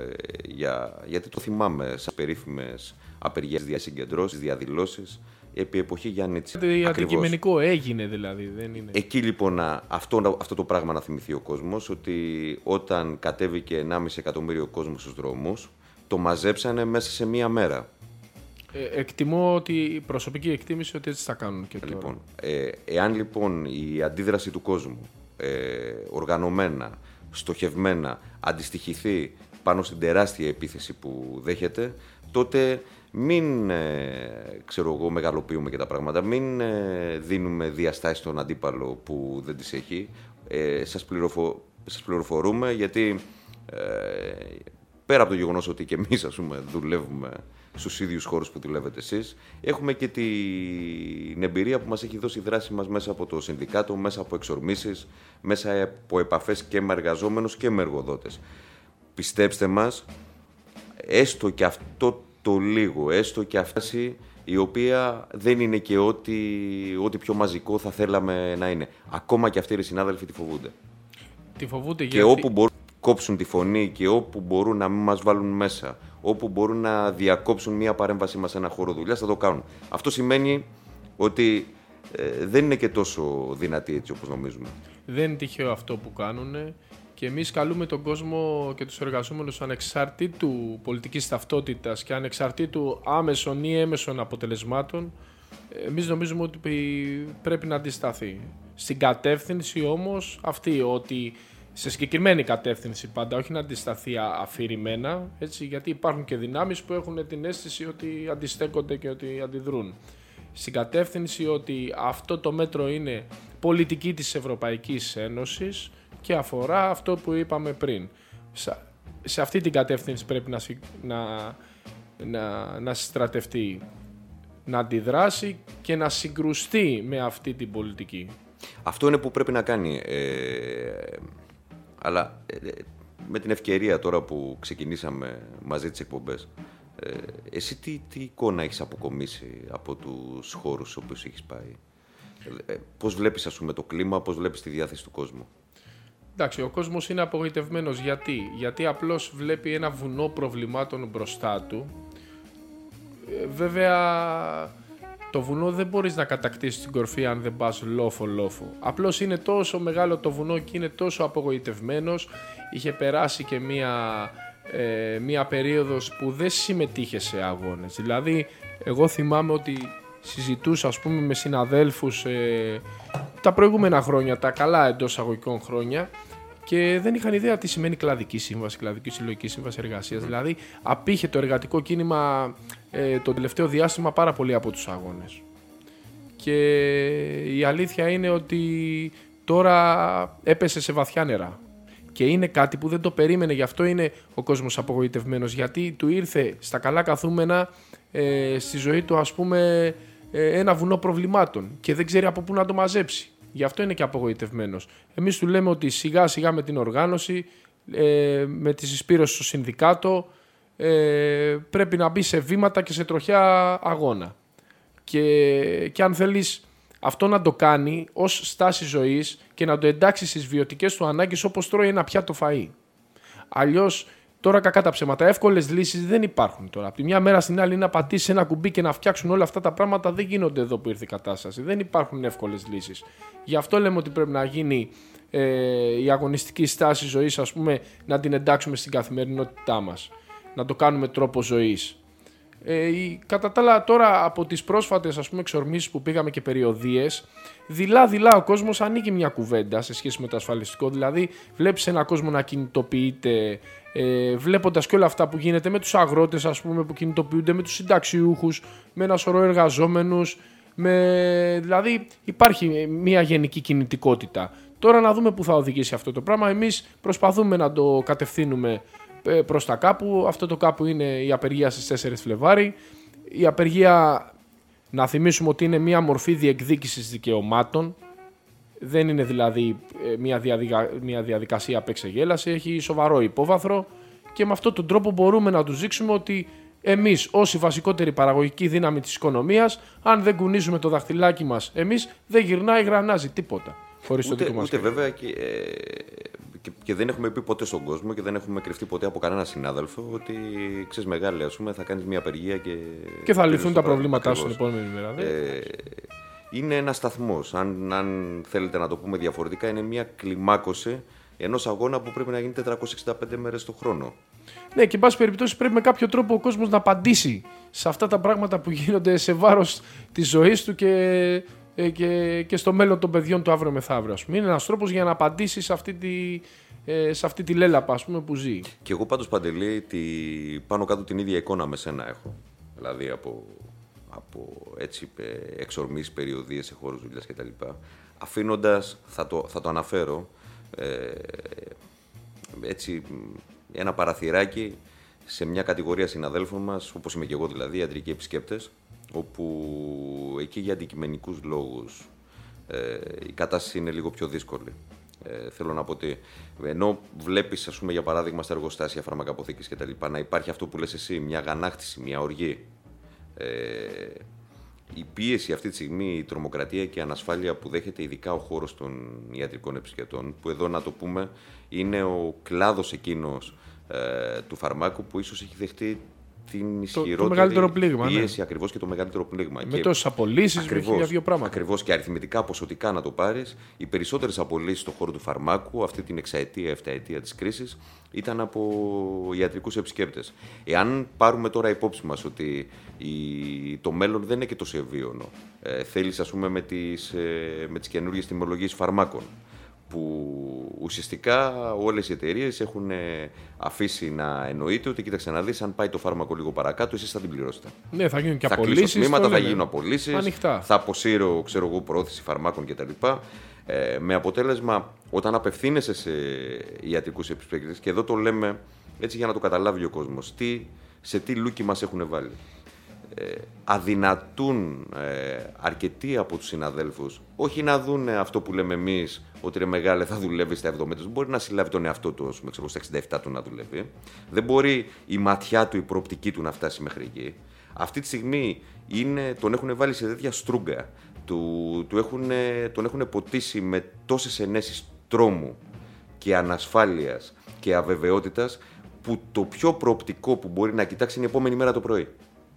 Γιατί το θυμάμαι σαν περίφημες απεργίες, διασυγκεντρώσεις, διαδηλώσεις επί εποχή Γιάννητσι. Αντικειμενικό έγινε δηλαδή, δεν είναι? Εκεί λοιπόν αυτό το πράγμα να θυμηθεί ο κόσμος, ότι όταν κατέβηκε 1,5 εκατομμύριο κόσμος στους δρόμους, το μαζέψανε μέσα σε μία μέρα. Εκτιμώ ότι προσωπική εκτίμηση ότι έτσι θα κάνουν και τώρα. Λοιπόν, εάν λοιπόν η αντίδραση του κόσμου οργανωμένα, στοχευμένα αντιστοιχηθεί πάνω στην τεράστια επίθεση που δέχεται, τότε μην μεγαλοποιούμε και τα πράγματα, μην δίνουμε διαστάσεις στον αντίπαλο που δεν τις έχει. Σας πληροφορούμε, γιατί πέρα από το γεγονός ότι και εμείς, ας πούμε, δουλεύουμε στους ίδιους χώρους που δουλεύετε εσείς, έχουμε και την εμπειρία που μας έχει δώσει η δράση μας μέσα από το συνδικάτο, μέσα από εξορμήσεις, μέσα από επαφές και με εργαζόμενους και με εργοδότες. Πιστέψτε μας, έστω και αυτό το λίγο, έστω και αυτή η οποία δεν είναι και ό,τι πιο μαζικό θα θέλαμε να είναι. Ακόμα και αυτοί οι συνάδελφοι τη φοβούνται. Τη φοβούνται και όπου μπορούν να κόψουν τη φωνή και όπου μπορούν να μην μας βάλουν μέσα, όπου μπορούν να διακόψουν μία παρέμβασή μας σε ένα χώρο δουλειάς, θα το κάνουν. Αυτό σημαίνει ότι δεν είναι και τόσο δυνατοί έτσι όπως νομίζουμε. Δεν είναι τυχαίο αυτό που κάνουν. Και εμείς καλούμε τον κόσμο και τους εργαζόμενους, ανεξαρτήτου πολιτικής ταυτότητας και ανεξαρτήτου άμεσων ή έμεσων αποτελεσμάτων, εμείς νομίζουμε ότι πρέπει να αντισταθεί. Στην κατεύθυνση όμως αυτή, ότι σε συγκεκριμένη κατεύθυνση πάντα, όχι να αντισταθεί αφηρημένα, έτσι, γιατί υπάρχουν και δυνάμεις που έχουν την αίσθηση ότι αντιστέκονται και ότι αντιδρούν. Στην κατεύθυνση ότι αυτό το μέτρο είναι πολιτική της Ευρωπαϊκής Ένωσης και αφορά αυτό που είπαμε πριν. Σε αυτή την κατεύθυνση πρέπει να στρατευτεί, να αντιδράσει και να συγκρουστεί με αυτή την πολιτική. Αυτό είναι που πρέπει να κάνει. Αλλά με την ευκαιρία τώρα που ξεκινήσαμε μαζί τις εκπομπές, εσύ τι εικόνα έχεις αποκομίσει από τους χώρους στους οποίους έχεις πάει? Πώς βλέπεις, ας πούμε, το κλίμα, πώς βλέπεις τη διάθεση του κόσμου? Εντάξει, ο κόσμος είναι απογοητευμένος. Γιατί απλώς βλέπει ένα βουνό προβλημάτων μπροστά του. Βέβαια, το βουνό δεν μπορείς να κατακτήσεις την κορφή αν δεν πας λόφο. Απλώς είναι τόσο μεγάλο το βουνό και είναι τόσο απογοητευμένος. Είχε περάσει και μία περίοδος που δεν συμμετείχε σε αγώνες. Δηλαδή, εγώ θυμάμαι ότι συζητούσα, ας πούμε, με συναδέλφους τα προηγούμενα χρόνια, τα καλά εντός αγωγικών χρόνια, και δεν είχαν ιδέα τι σημαίνει κλαδική σύμβαση, κλαδική συλλογική σύμβαση εργασίας. Δηλαδή, απήχε το εργατικό κίνημα το τελευταίο διάστημα πάρα πολύ από τους αγώνες. Και η αλήθεια είναι ότι τώρα έπεσε σε βαθιά νερά. Και είναι κάτι που δεν το περίμενε, γι' αυτό είναι ο κόσμος απογοητευμένος, γιατί του ήρθε στα καλά καθούμενα στη ζωή του, ας πούμε, ένα βουνό προβλημάτων και δεν ξέρει από πού να το μαζέψει. Γι' αυτό είναι και απογοητευμένος. Εμείς του λέμε ότι σιγά σιγά με την οργάνωση, με τη συσπήρωση στο συνδικάτο, πρέπει να μπει σε βήματα και σε τροχιά αγώνα. Και αν θέλεις αυτό να το κάνει ως στάση ζωής και να το εντάξει στις βιωτικές του ανάγκες, όπως τρώει ένα πιάτο φαΐ. Αλλιώς, τώρα κακά τα ψέματα, εύκολες λύσεις δεν υπάρχουν τώρα. Από τη μια μέρα στην άλλη να πατήσεις ένα κουμπί και να φτιάξουν όλα αυτά τα πράγματα δεν γίνονται εδώ που ήρθε η κατάσταση. Δεν υπάρχουν εύκολες λύσεις. Γι' αυτό λέμε ότι πρέπει να γίνει η αγωνιστική στάση ζωής, ας πούμε, να την εντάξουμε στην καθημερινότητά μας. Να το κάνουμε τρόπο ζωής. Κατά τα άλλα, τώρα από τις πρόσφατες εξορμήσεις που πήγαμε και περιοδίες, δειλά-δειλά ο κόσμος ανοίγει μια κουβέντα σε σχέση με το ασφαλιστικό. Δηλαδή, βλέπεις έναν κόσμο να κινητοποιείται, βλέποντας και όλα αυτά που γίνεται με τους αγρότες, που κινητοποιούνται, με τους συνταξιούχους, με ένα σωρό εργαζόμενους. Δηλαδή, υπάρχει μια γενική κινητικότητα. Τώρα να δούμε πού θα οδηγήσει αυτό το πράγμα. Εμείς προσπαθούμε να το κατευθύνουμε προς τα κάπου. Αυτό το κάπου είναι η απεργία στις 4 Φλεβάρι. Η απεργία, να θυμίσουμε ότι είναι μια μορφή διεκδίκησης δικαιωμάτων. Δεν είναι δηλαδή μια διαδικασία απεξεγέλαση. Έχει σοβαρό υπόβαθρο και με αυτόν τον τρόπο μπορούμε να τους δείξουμε ότι εμείς ως η βασικότερη παραγωγική δύναμη της οικονομίας, αν δεν κουνίζουμε το δαχτυλάκι μας εμείς, δεν γυρνάει γρανάζει τίποτα. Ούτε βέβαια και δεν έχουμε πει ποτέ στον κόσμο και δεν έχουμε κρυφτεί ποτέ από κανένα συνάδελφο ότι ξέρεις μεγάλη, θα κάνεις μια απεργία και θα λυθούν τα προβλήματά σου την επόμενη μέρα. Είναι ένας σταθμός. Αν θέλετε να το πούμε διαφορετικά, είναι μια κλιμάκωση ενός αγώνα που πρέπει να γίνει 465 μέρες το χρόνο. Ναι, και εν πάση περιπτώσει πρέπει με κάποιο τρόπο ο κόσμος να απαντήσει σε αυτά τα πράγματα που γίνονται σε βάρος της ζωής του και στο μέλλον των παιδιών του αύριο μεθαύριο. Είναι ένας τρόπος για να απαντήσει σε αυτή τη λέλαπα που ζει. Και εγώ πάντως, Παντελή, πάνω κάτω την ίδια εικόνα με σένα έχω. Δηλαδή από έτσι εξορμήσεις, περιοδίες σε χώρους δουλειάς κτλ. Αφήνοντας, θα το αναφέρω, έτσι ένα παραθυράκι σε μια κατηγορία συναδέλφων μας, όπως είμαι και εγώ δηλαδή, ιατρικοί επισκέπτες, όπου εκεί για αντικειμενικούς λόγους η κατάσταση είναι λίγο πιο δύσκολη. Θέλω να πω ότι ενώ βλέπεις, για παράδειγμα, στα εργοστάσια φαρμακαποθήκης κτλ. Να υπάρχει αυτό που λες εσύ, μια αγανάκτηση, μια οργή. Η πίεση αυτή τη στιγμή, η τρομοκρατία και η ανασφάλεια που δέχεται ειδικά ο χώρος των ιατρικών επισκεπτών, που εδώ να το πούμε είναι ο κλάδος εκείνος του φαρμάκου που ίσως έχει δεχτεί την ισχυρότερη πίεση, ακριβώς, και το μεγαλύτερο πλήγμα. Με τόσες απολύσεις, για δύο πράγματα. Ακριβώς, και αριθμητικά, ποσοτικά να το πάρεις, οι περισσότερες απολύσεις στον χώρο του φαρμάκου αυτή την 6ετία-7ετία της κρίσης ήταν από ιατρικούς επισκέπτες. Εάν πάρουμε τώρα υπόψη μας ότι το μέλλον δεν είναι και τόσο ευίωνο, θέλεις με τις καινούργιες τιμολογίες φαρμάκων, που ουσιαστικά όλες οι εταιρείες έχουν αφήσει να εννοείται ότι κοίταξε να δεις, αν πάει το φάρμακο λίγο παρακάτω, εσείς θα την πληρώσετε. Ναι, θα γίνουν και απολύσεις. Θα γίνουν απολύσεις, θα αποσύρω πρόθεση φαρμάκων κτλ. Με αποτέλεσμα, όταν απευθύνεσαι σε ιατρικούς επισκέπτες, και εδώ το λέμε έτσι για να το καταλάβει ο κόσμος, σε τι λούκι μας έχουν βάλει. Αδυνατούν αρκετοί από τους συναδέλφους όχι να δουν αυτό που λέμε εμείς, ότι ρε μεγάλε θα δουλεύει στα 70, δεν μπορεί να συλλάβει τον εαυτό του στα 67 του να δουλεύει, δεν μπορεί η ματιά του, η προοπτική του να φτάσει μέχρι εκεί. Αυτή τη στιγμή τον έχουν βάλει σε τέτοια στρούγκα, τον έχουν ποτίσει με τόσες ενέσεις τρόμου και ανασφάλειας και αβεβαιότητας, που το πιο προοπτικό που μπορεί να κοιτάξει είναι η επόμενη μέρα το πρωί.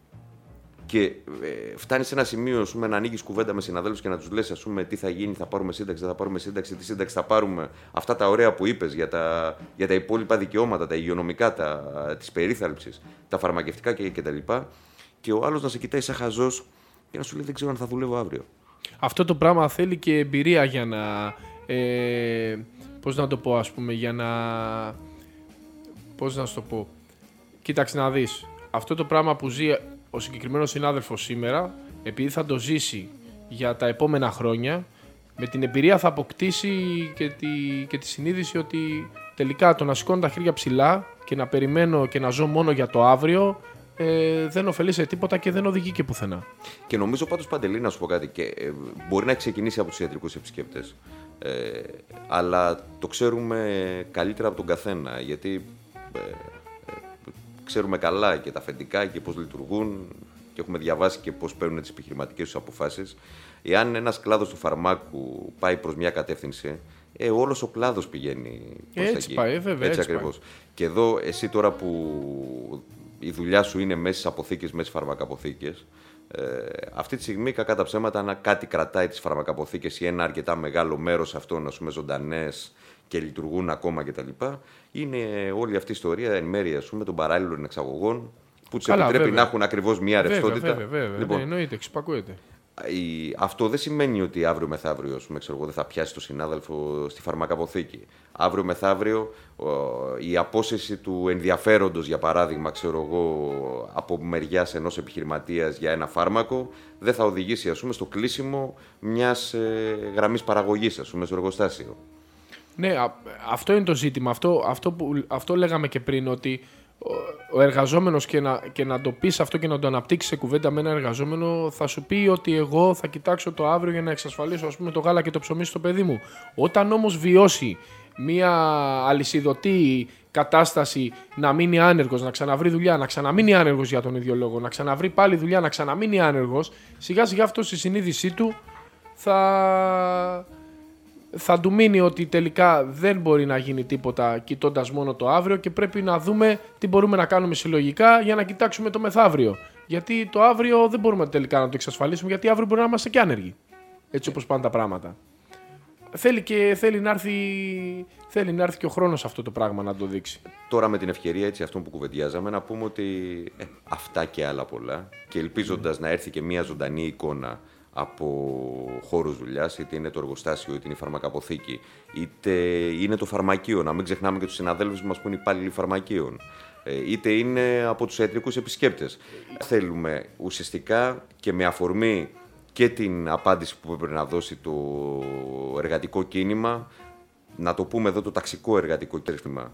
Και φτάνει σε ένα σημείο να ανοίγεις κουβέντα με συναδέλφους και να τους λες τι θα γίνει, θα πάρουμε σύνταξη, δεν θα πάρουμε σύνταξη, τι σύνταξη θα πάρουμε, αυτά τα ωραία που είπες για τα υπόλοιπα δικαιώματα, τα υγειονομικά, της περίθαλψης, τα φαρμακευτικά κτλ. Και ο άλλος να σε κοιτάει σαν χαζός και να σου λέει δεν ξέρω αν θα δουλεύω αύριο. Αυτό το πράγμα θέλει και εμπειρία για να. Πώς να το πω, για να. Πώς να σου το πω. Κοίταξε να δεις. Αυτό το πράγμα που ζει ο συγκεκριμένος συνάδελφος σήμερα, επειδή θα το ζήσει για τα επόμενα χρόνια, με την εμπειρία θα αποκτήσει και τη συνείδηση ότι τελικά το να σηκώνω τα χέρια ψηλά και να περιμένω και να ζω μόνο για το αύριο δεν ωφελεί σε τίποτα και δεν οδηγεί και πουθενά. Και νομίζω πάντως, Παντελή, να σου πω κάτι, και μπορεί να έχει ξεκινήσει από τους ιατρικούς επισκέπτες, αλλά το ξέρουμε καλύτερα από τον καθένα, γιατί ξέρουμε καλά και τα αφεντικά και πώς λειτουργούν και έχουμε διαβάσει και πώς παίρνουν τις επιχειρηματικές τους αποφάσεις. Εάν ένας κλάδος του φαρμάκου πάει προς μια κατεύθυνση, όλος ο κλάδος πηγαίνει προς τα εκεί. Πάει, βέβαια, έτσι ακριβώς. Πάει. Και εδώ εσύ τώρα που η δουλειά σου είναι μέσα στις αποθήκες, μέσα στις φαρμακαποθήκες, αυτή τη στιγμή, κακά τα ψέματα, αν κάτι κρατάει τις φαρμακαποθήκες ή ένα αρκετά μεγάλο μέρος αυτών, ζωντανές και λειτουργούν ακόμα κτλ., είναι όλη αυτή η ιστορία εν μέρει των παράλληλων εξαγωγών που τους επιτρέπει να έχουν ακριβώς μία ρευστότητα. Βέβαια. Λοιπόν, ναι, εννοείται, εξυπακούεται. Αυτό δεν σημαίνει ότι αύριο μεθαύριο δεν θα πιάσει το συνάδελφο στη φαρμακαποθήκη. Αύριο μεθαύριο η απόσυρση του ενδιαφέροντος, για παράδειγμα, από μεριάς ενός επιχειρηματίας για ένα φάρμακο, δεν θα οδηγήσει στο κλείσιμο μιας γραμμής παραγωγής στο εργοστάσιο. Ναι, αυτό είναι το ζήτημα. Αυτό λέγαμε και πριν, ότι ο εργαζόμενος και να το πεις αυτό και να το αναπτύξεις σε κουβέντα με ένα εργαζόμενο, θα σου πει ότι εγώ θα κοιτάξω το αύριο για να εξασφαλίσω το γάλα και το ψωμί στο παιδί μου. Όταν όμως βιώσει μια αλυσιδωτή κατάσταση να μείνει άνεργος, να ξαναβρει δουλειά, να ξαναμείνει άνεργος για τον ίδιο λόγο, να ξαναβρει πάλι δουλειά, να ξαναμείνει άνεργος, σιγά σιγά αυτό στη συνείδησή του θα του μείνει ότι τελικά δεν μπορεί να γίνει τίποτα κοιτώντας μόνο το αύριο και πρέπει να δούμε τι μπορούμε να κάνουμε συλλογικά για να κοιτάξουμε το μεθαύριο. Γιατί το αύριο δεν μπορούμε τελικά να το εξασφαλίσουμε, γιατί αύριο μπορεί να είμαστε και άνεργοι. Έτσι όπως πάνε τα πράγματα. Θέλει να έρθει και ο χρόνος αυτό το πράγμα να το δείξει. Τώρα με την ευκαιρία αυτό που κουβεντιάζαμε, να πούμε ότι αυτά και άλλα πολλά, και ελπίζοντας να έρθει και μια ζωντανή εικόνα από χώρους δουλειάς, είτε είναι το εργοστάσιο, είτε είναι η φαρμακαποθήκη, είτε είναι το φαρμακείο. Να μην ξεχνάμε και τους συναδέλφους μας που είναι υπάλληλοι φαρμακείων, είτε είναι από τους ιατρικούς επισκέπτες. Θέλουμε ουσιαστικά και με αφορμή και την απάντηση που πρέπει να δώσει το εργατικό κίνημα, να το πούμε εδώ το ταξικό εργατικό κίνημα,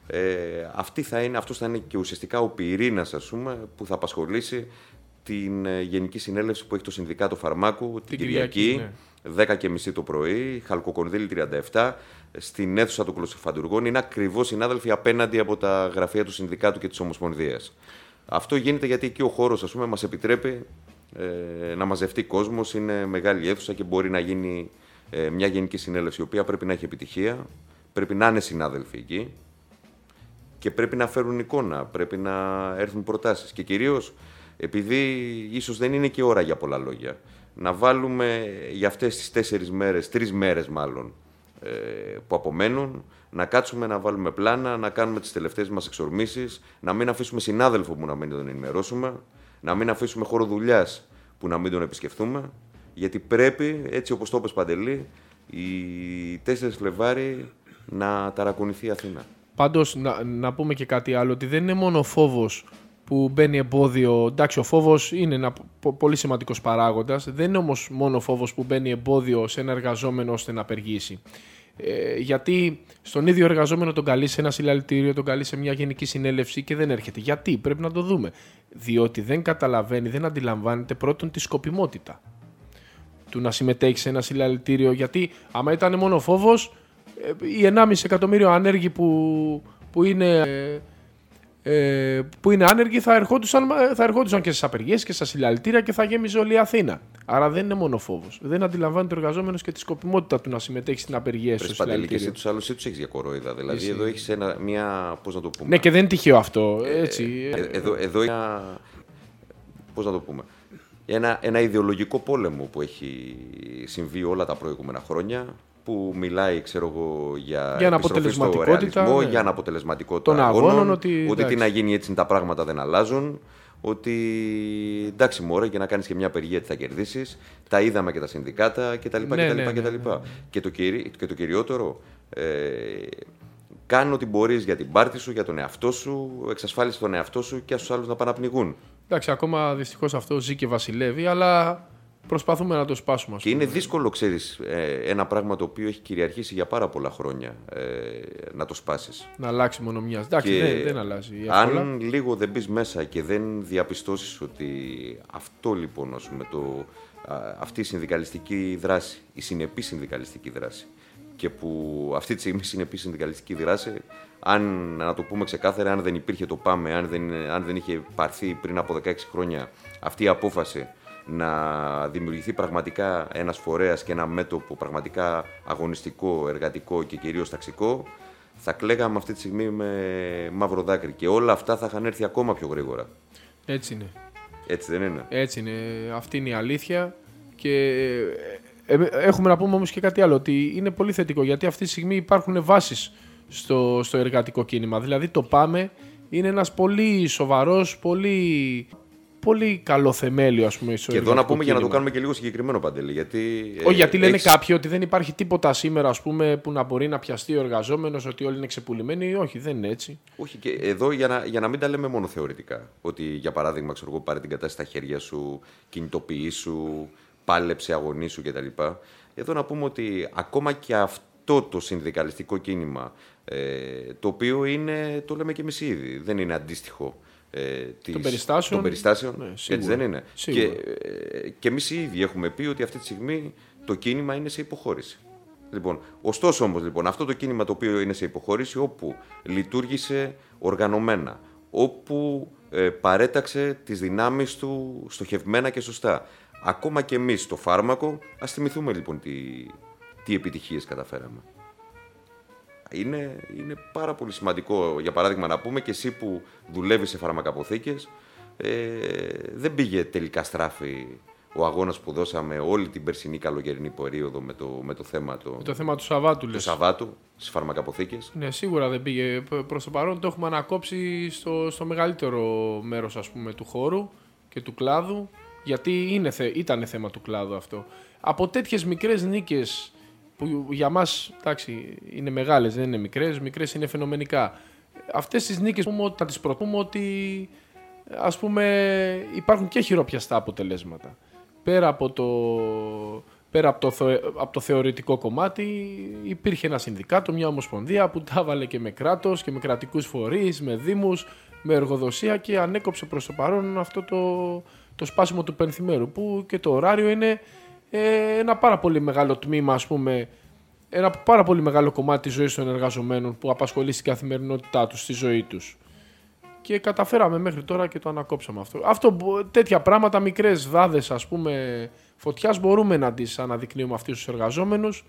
αυτός θα είναι και ουσιαστικά ο πυρήνας, που θα απασχολήσει την Γενική Συνέλευση που έχει το Συνδικάτο Φαρμάκου την Κυριακή, 10:30 το πρωί, Χαλκοκονδύλη 37, στην αίθουσα του Κλωσοφαντουργών. Είναι ακριβώς, συνάδελφοι, απέναντι από τα γραφεία του Συνδικάτου και της Ομοσπονδίας. Αυτό γίνεται γιατί εκεί ο χώρος μας επιτρέπει να μαζευτεί κόσμος, είναι μεγάλη αίθουσα και μπορεί να γίνει μια Γενική Συνέλευση, η οποία πρέπει να έχει επιτυχία, πρέπει να είναι συνάδελφοι εκεί και πρέπει να φέρουν εικόνα, πρέπει να έρθουν προτάσεις. Και κυρίως, επειδή ίσως δεν είναι και ώρα για πολλά λόγια, να βάλουμε για αυτές τις 4 μέρες, 3 μέρες μάλλον, που απομένουν, να κάτσουμε να βάλουμε πλάνα, να κάνουμε τις τελευταίες μας εξορμήσεις, να μην αφήσουμε συνάδελφο που να μην τον ενημερώσουμε, να μην αφήσουμε χώρο δουλειάς που να μην τον επισκεφθούμε, γιατί πρέπει, έτσι όπως το είπες, Παντελή, οι 4 Φλεβάρι να ταρακουνηθεί η Αθήνα. Πάντως, να πούμε και κάτι άλλο, ότι δεν είναι μόνο φόβος που μπαίνει εμπόδιο. Εντάξει, ο φόβος είναι ένα πολύ σημαντικός παράγοντας. Δεν είναι όμως μόνο φόβος που μπαίνει εμπόδιο σε ένα εργαζόμενο ώστε να απεργήσει. Γιατί στον ίδιο εργαζόμενο τον καλεί σε ένα συλλαλητήριο, τον καλεί σε μια γενική συνέλευση και δεν έρχεται. Γιατί, πρέπει να το δούμε. Διότι δεν καταλαβαίνει, δεν αντιλαμβάνεται πρώτον τη σκοπιμότητα του να συμμετέχει σε ένα συλλαλητήριο. Γιατί άμα ήταν μόνο φόβος, οι 1,5 εκατομμύριο άνεργοι που είναι άνεργοι θα ερχόντουσαν και στις απεργίες και στα συλλαλητήρια και θα γέμιζε όλη η Αθήνα. Άρα δεν είναι μόνο φόβος. Δεν αντιλαμβάνεται ο εργαζόμενος και τη σκοπιμότητα του να συμμετέχει στην απεργία στο συλλαλητήριο. Και εσύ τους άλλους τους έχεις για κορόιδα. Δηλαδή εδώ έχεις μια. Πώς να το πούμε. Ναι, και δεν είναι τυχαίο αυτό. Έτσι. Εδώ πώς να το πούμε. Ένα ιδεολογικό πόλεμο που έχει συμβεί όλα τα προηγούμενα χρόνια, που μιλάει, για αναποτελεσματικότητα, για αναποτελεσματικότητα των αγώνων, ότι τι να γίνει, έτσι τα πράγματα δεν αλλάζουν, ότι εντάξει μωρέ, για να κάνεις και μια απεργία τι θα κερδίσεις, τα είδαμε και τα συνδικάτα κτλ. Και το κυριότερο, κάνει ό,τι μπορείς για την πάρτη σου, για τον εαυτό σου, εξασφάλισε τον εαυτό σου και στους άλλους να πάνε να πνιγούν. Εντάξει, ακόμα δυστυχώς αυτό ζει και βασιλεύει, αλλά προσπαθούμε να το σπάσουμε. Και είναι δύσκολο, ξέρεις, ένα πράγμα το οποίο έχει κυριαρχήσει για πάρα πολλά χρόνια, να το σπάσεις. Να αλλάξει μόνο μιας. Εντάξει, δεν αλλάζει. Αν λίγο δεν μπεις μέσα και δεν διαπιστώσεις ότι αυτό λοιπόν, αυτή η συνδικαλιστική δράση, η συνεπή συνδικαλιστική δράση, και που αυτή τη στιγμή συνεπή συνδικαλιστική δράση, να το πούμε ξεκάθαρα, αν δεν υπήρχε το ΠΑΜΕ, αν δεν είχε πάρθει πριν από 16 χρόνια αυτή η απόφαση να δημιουργηθεί πραγματικά ένας φορέας και ένα μέτωπο πραγματικά αγωνιστικό, εργατικό και κυρίως ταξικό, θα κλαίγαμε αυτή τη στιγμή με μαύρο δάκρυ και όλα αυτά θα είχαν έρθει ακόμα πιο γρήγορα. Έτσι είναι. Έτσι δεν είναι? Έτσι είναι. Αυτή είναι η αλήθεια. Και έχουμε να πούμε όμως και κάτι άλλο, ότι είναι πολύ θετικό, γιατί αυτή τη στιγμή υπάρχουν βάσεις στο εργατικό κίνημα. Δηλαδή το ΠΑΜΕ είναι ένας πολύ σοβαρός, πολύ καλό θεμέλιο, ας πούμε. Και εδώ να πούμε για να το κάνουμε και λίγο συγκεκριμένο, Παντελή. Γιατί λένε κάποιοι ότι δεν υπάρχει τίποτα σήμερα, ας πούμε, που να μπορεί να πιαστεί ο εργαζόμενος, ότι όλοι είναι ξεπουλημένοι. Όχι, δεν είναι έτσι. Όχι, και εδώ για να μην τα λέμε μόνο θεωρητικά. Ότι για παράδειγμα, ξέρω εγώ, πάρε την κατάσταση στα χέρια σου, κινητοποιήσου, πάλεψε, αγωνίσου κτλ. Εδώ να πούμε ότι ακόμα και αυτό το συνδικαλιστικό κίνημα, το οποίο είναι, το λέμε και εμείς ήδη, δεν είναι αντίστοιχο. Των περιστάσεων, ναι, έτσι δεν είναι. Και εμείς ήδη έχουμε πει ότι αυτή τη στιγμή το κίνημα είναι σε υποχώρηση. Λοιπόν, ωστόσο όμως, αυτό το κίνημα το οποίο είναι σε υποχώρηση, όπου λειτουργήσε οργανωμένα, όπου παρέταξε τις δυνάμεις του στοχευμένα και σωστά. Ακόμα και εμείς στο φάρμακο, ας θυμηθούμε λοιπόν τι επιτυχίες καταφέραμε. Είναι πάρα πολύ σημαντικό, για παράδειγμα, να πούμε και εσύ που δουλεύεις σε φαρμακαποθήκες, δεν πήγε τελικά στράφη ο αγώνας που δώσαμε όλη την περσινή καλοκαιρινή περίοδο με το θέμα του Σαββάτου. Του Σαββάτου στις φαρμακαποθήκες. Ναι, σίγουρα δεν πήγε. Προς το παρόν το έχουμε ανακόψει στο μεγαλύτερο μέρος, ας πούμε, του χώρου και του κλάδου, γιατί ήταν θέμα του κλάδου αυτό. Από τέτοιες μικρές νίκες που για μας, εντάξει, είναι μεγάλες, δεν είναι μικρές είναι φαινομενικά. Αυτές τις νίκες να τις προτείνουμε ότι, ας πούμε, υπάρχουν και χειροπιαστά αποτελέσματα. Πέρα από το θεωρητικό κομμάτι, υπήρχε ένα συνδικάτο, μια ομοσπονδία που τα έβαλε και με κράτος και με κρατικούς φορείς, με δήμους, με εργοδοσία και ανέκοψε προς το παρόν αυτό το σπάσιμο του πενθυμέρου, που και το ωράριο είναι ένα πάρα πολύ μεγάλο τμήμα, ας πούμε, ένα πάρα πολύ μεγάλο κομμάτι της ζωής των εργαζομένων που απασχολεί στην καθημερινότητά τους, στη ζωή τους. Και καταφέραμε μέχρι τώρα και το ανακόψαμε αυτό. Τέτοια πράγματα, μικρές δάδες, ας πούμε, φωτιάς, μπορούμε να τις αναδεικνύουμε αυτούς τους εργαζόμενους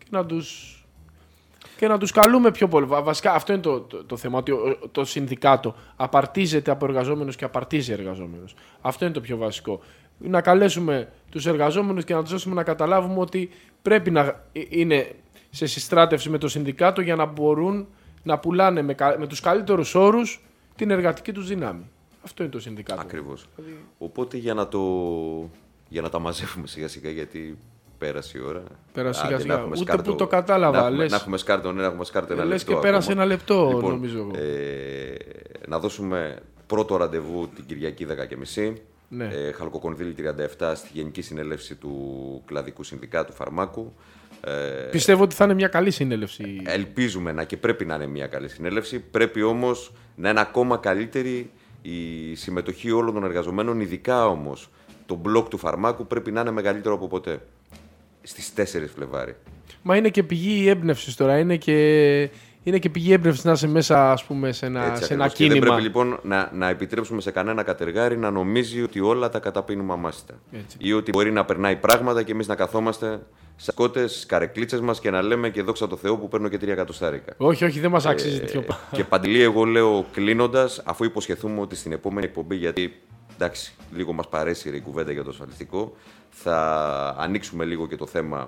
και να τους καλούμε πιο πολύ. Βασικά αυτό είναι το θέμα, ότι το συνδικάτο απαρτίζεται από εργαζόμενους και απαρτίζει εργαζόμενους. Αυτό είναι το πιο βασικό. Να καλέσουμε τους εργαζόμενους και να τους δώσουμε να καταλάβουμε ότι πρέπει να είναι σε συστράτευση με το συνδικάτο για να μπορούν να πουλάνε με τους καλύτερους όρους την εργατική τους δύναμη. Αυτό είναι το συνδικάτο. Ακριβώς. Οπότε για να τα μαζεύουμε σιγά σιγά, γιατί πέρασε η ώρα. Πέρασε σιγά σιγά. Ούτε που το κατάλαβα. Να έχουμε σκάρτο ένα λεπτό. Λες και πέρασε ένα λεπτό, λοιπόν, νομίζω. Να δώσουμε πρώτο ραντεβού την Κυριακή 10.30. Ναι. Χαλκοκονδύλη 37 στη Γενική Συνέλευση του Κλαδικού Συνδικάτου Φαρμάκου. Πιστεύω ότι θα είναι μια καλή συνέλευση. Ελπίζουμε και πρέπει να είναι μια καλή συνέλευση. Πρέπει όμως να είναι ακόμα καλύτερη η συμμετοχή όλων των εργαζομένων, ειδικά όμως το μπλοκ του φαρμάκου πρέπει να είναι μεγαλύτερο από ποτέ. Στις 4 Φλεβάρι. Μα είναι και πηγή έμπνευσης τώρα. Είναι και πηγή έμπνευσης να είσαι μέσα, ας πούμε, σε ένα κίνημα. Και δεν πρέπει λοιπόν να επιτρέψουμε σε κανένα κατεργάρι να νομίζει ότι όλα τα καταπίνουμε αμάσιτα. Ή ότι μπορεί να περνάει πράγματα και εμείς να καθόμαστε στις κότες, καρεκλίτσες μας και να λέμε και δόξα τω Θεώ που παίρνω και 3 εκατοστάρικα. Όχι, δεν μας αξίζει τέτοιο πράγμα. Και Παντελή, εγώ λέω κλείνοντας, αφού υποσχεθούμε ότι στην επόμενη εκπομπή, γιατί εντάξει, λίγο μας παρέσυρε η κουβέντα για το ασφαλιστικό, θα ανοίξουμε λίγο και το θέμα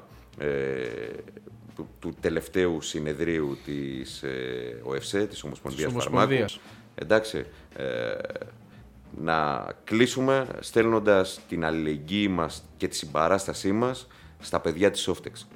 του τελευταίου συνεδρίου της ΟΕΦΣΕ, της Ομοσπονδίας Φαρμάκου. Εντάξει, να κλείσουμε στέλνοντας την αλληλεγγύη μας και τη συμπαράστασή μας στα παιδιά της Softex.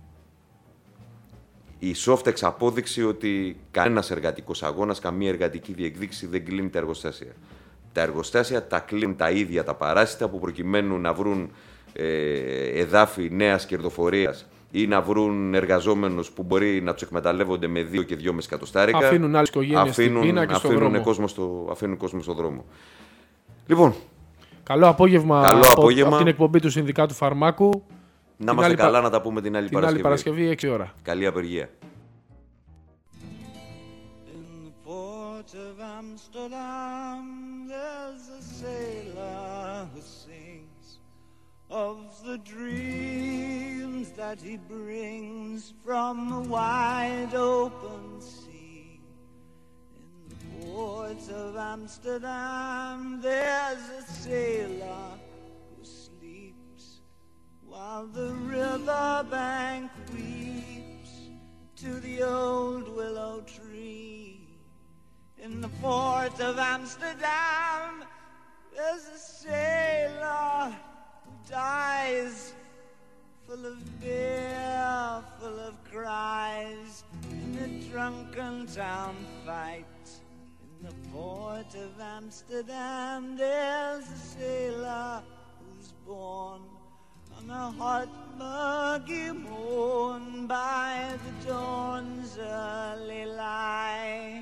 Η Softex απόδειξε ότι κανένας εργατικός αγώνας, καμία εργατική διεκδίκηση δεν κλείνει τα εργοστάσια. Τα εργοστάσια τα κλείνουν τα ίδια τα παράσιτα που προκειμένου να βρουν εδάφη νέας κερδοφορίας ή να βρουν εργαζόμενους που μπορεί να τους εκμεταλλεύονται με 2 και 2,5 εκατοστάρικα. Αφήνουν άλλες οικογένειες στην πείνα και στον δρόμο. Αφήνουν κόσμο στον δρόμο. Λοιπόν, καλό απόγευμα από την εκπομπή του Συνδικάτου Φαρμάκου. Να είμαστε καλά, να τα πούμε την άλλη Παρασκευή. Την άλλη Παρασκευή, 6 ώρα. Καλή απεργία. Of the dreams that he brings from the wide open sea. In the ports of Amsterdam there's a sailor who sleeps while the riverbank weeps to the old willow tree. In the port of Amsterdam, there's a sailor who dies, full of beer, full of cries, in a drunken town fight. In the port of Amsterdam, there's a sailor who's born on a hot, muggy moon by the dawn's early light.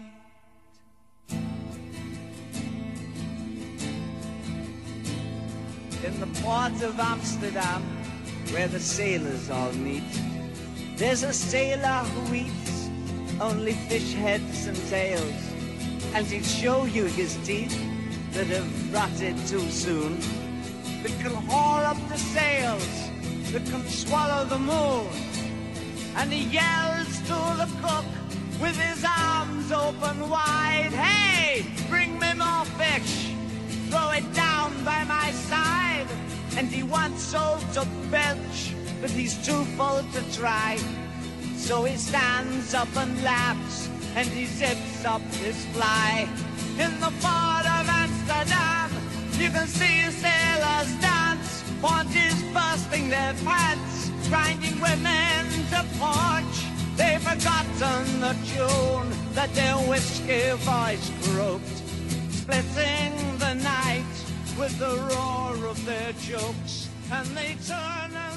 In the port of Amsterdam, where the sailors all meet, there's a sailor who eats only fish heads and tails, and he'll show you his teeth that have rotted too soon, that can haul up the sails, that can swallow the moon. And he yells to the cook with his arms open wide, "Hey, bring me more fish, throw it down by my side." And he wants so to belch, but he's too full to try. So he stands up and laughs, and he zips up his fly. In the port of Amsterdam, you can see sailors dance, haunches bursting their pants, grinding women to punch. They've forgotten the tune that their whiskey voice croaked, splitting the night with the roar of their jokes, and they turn and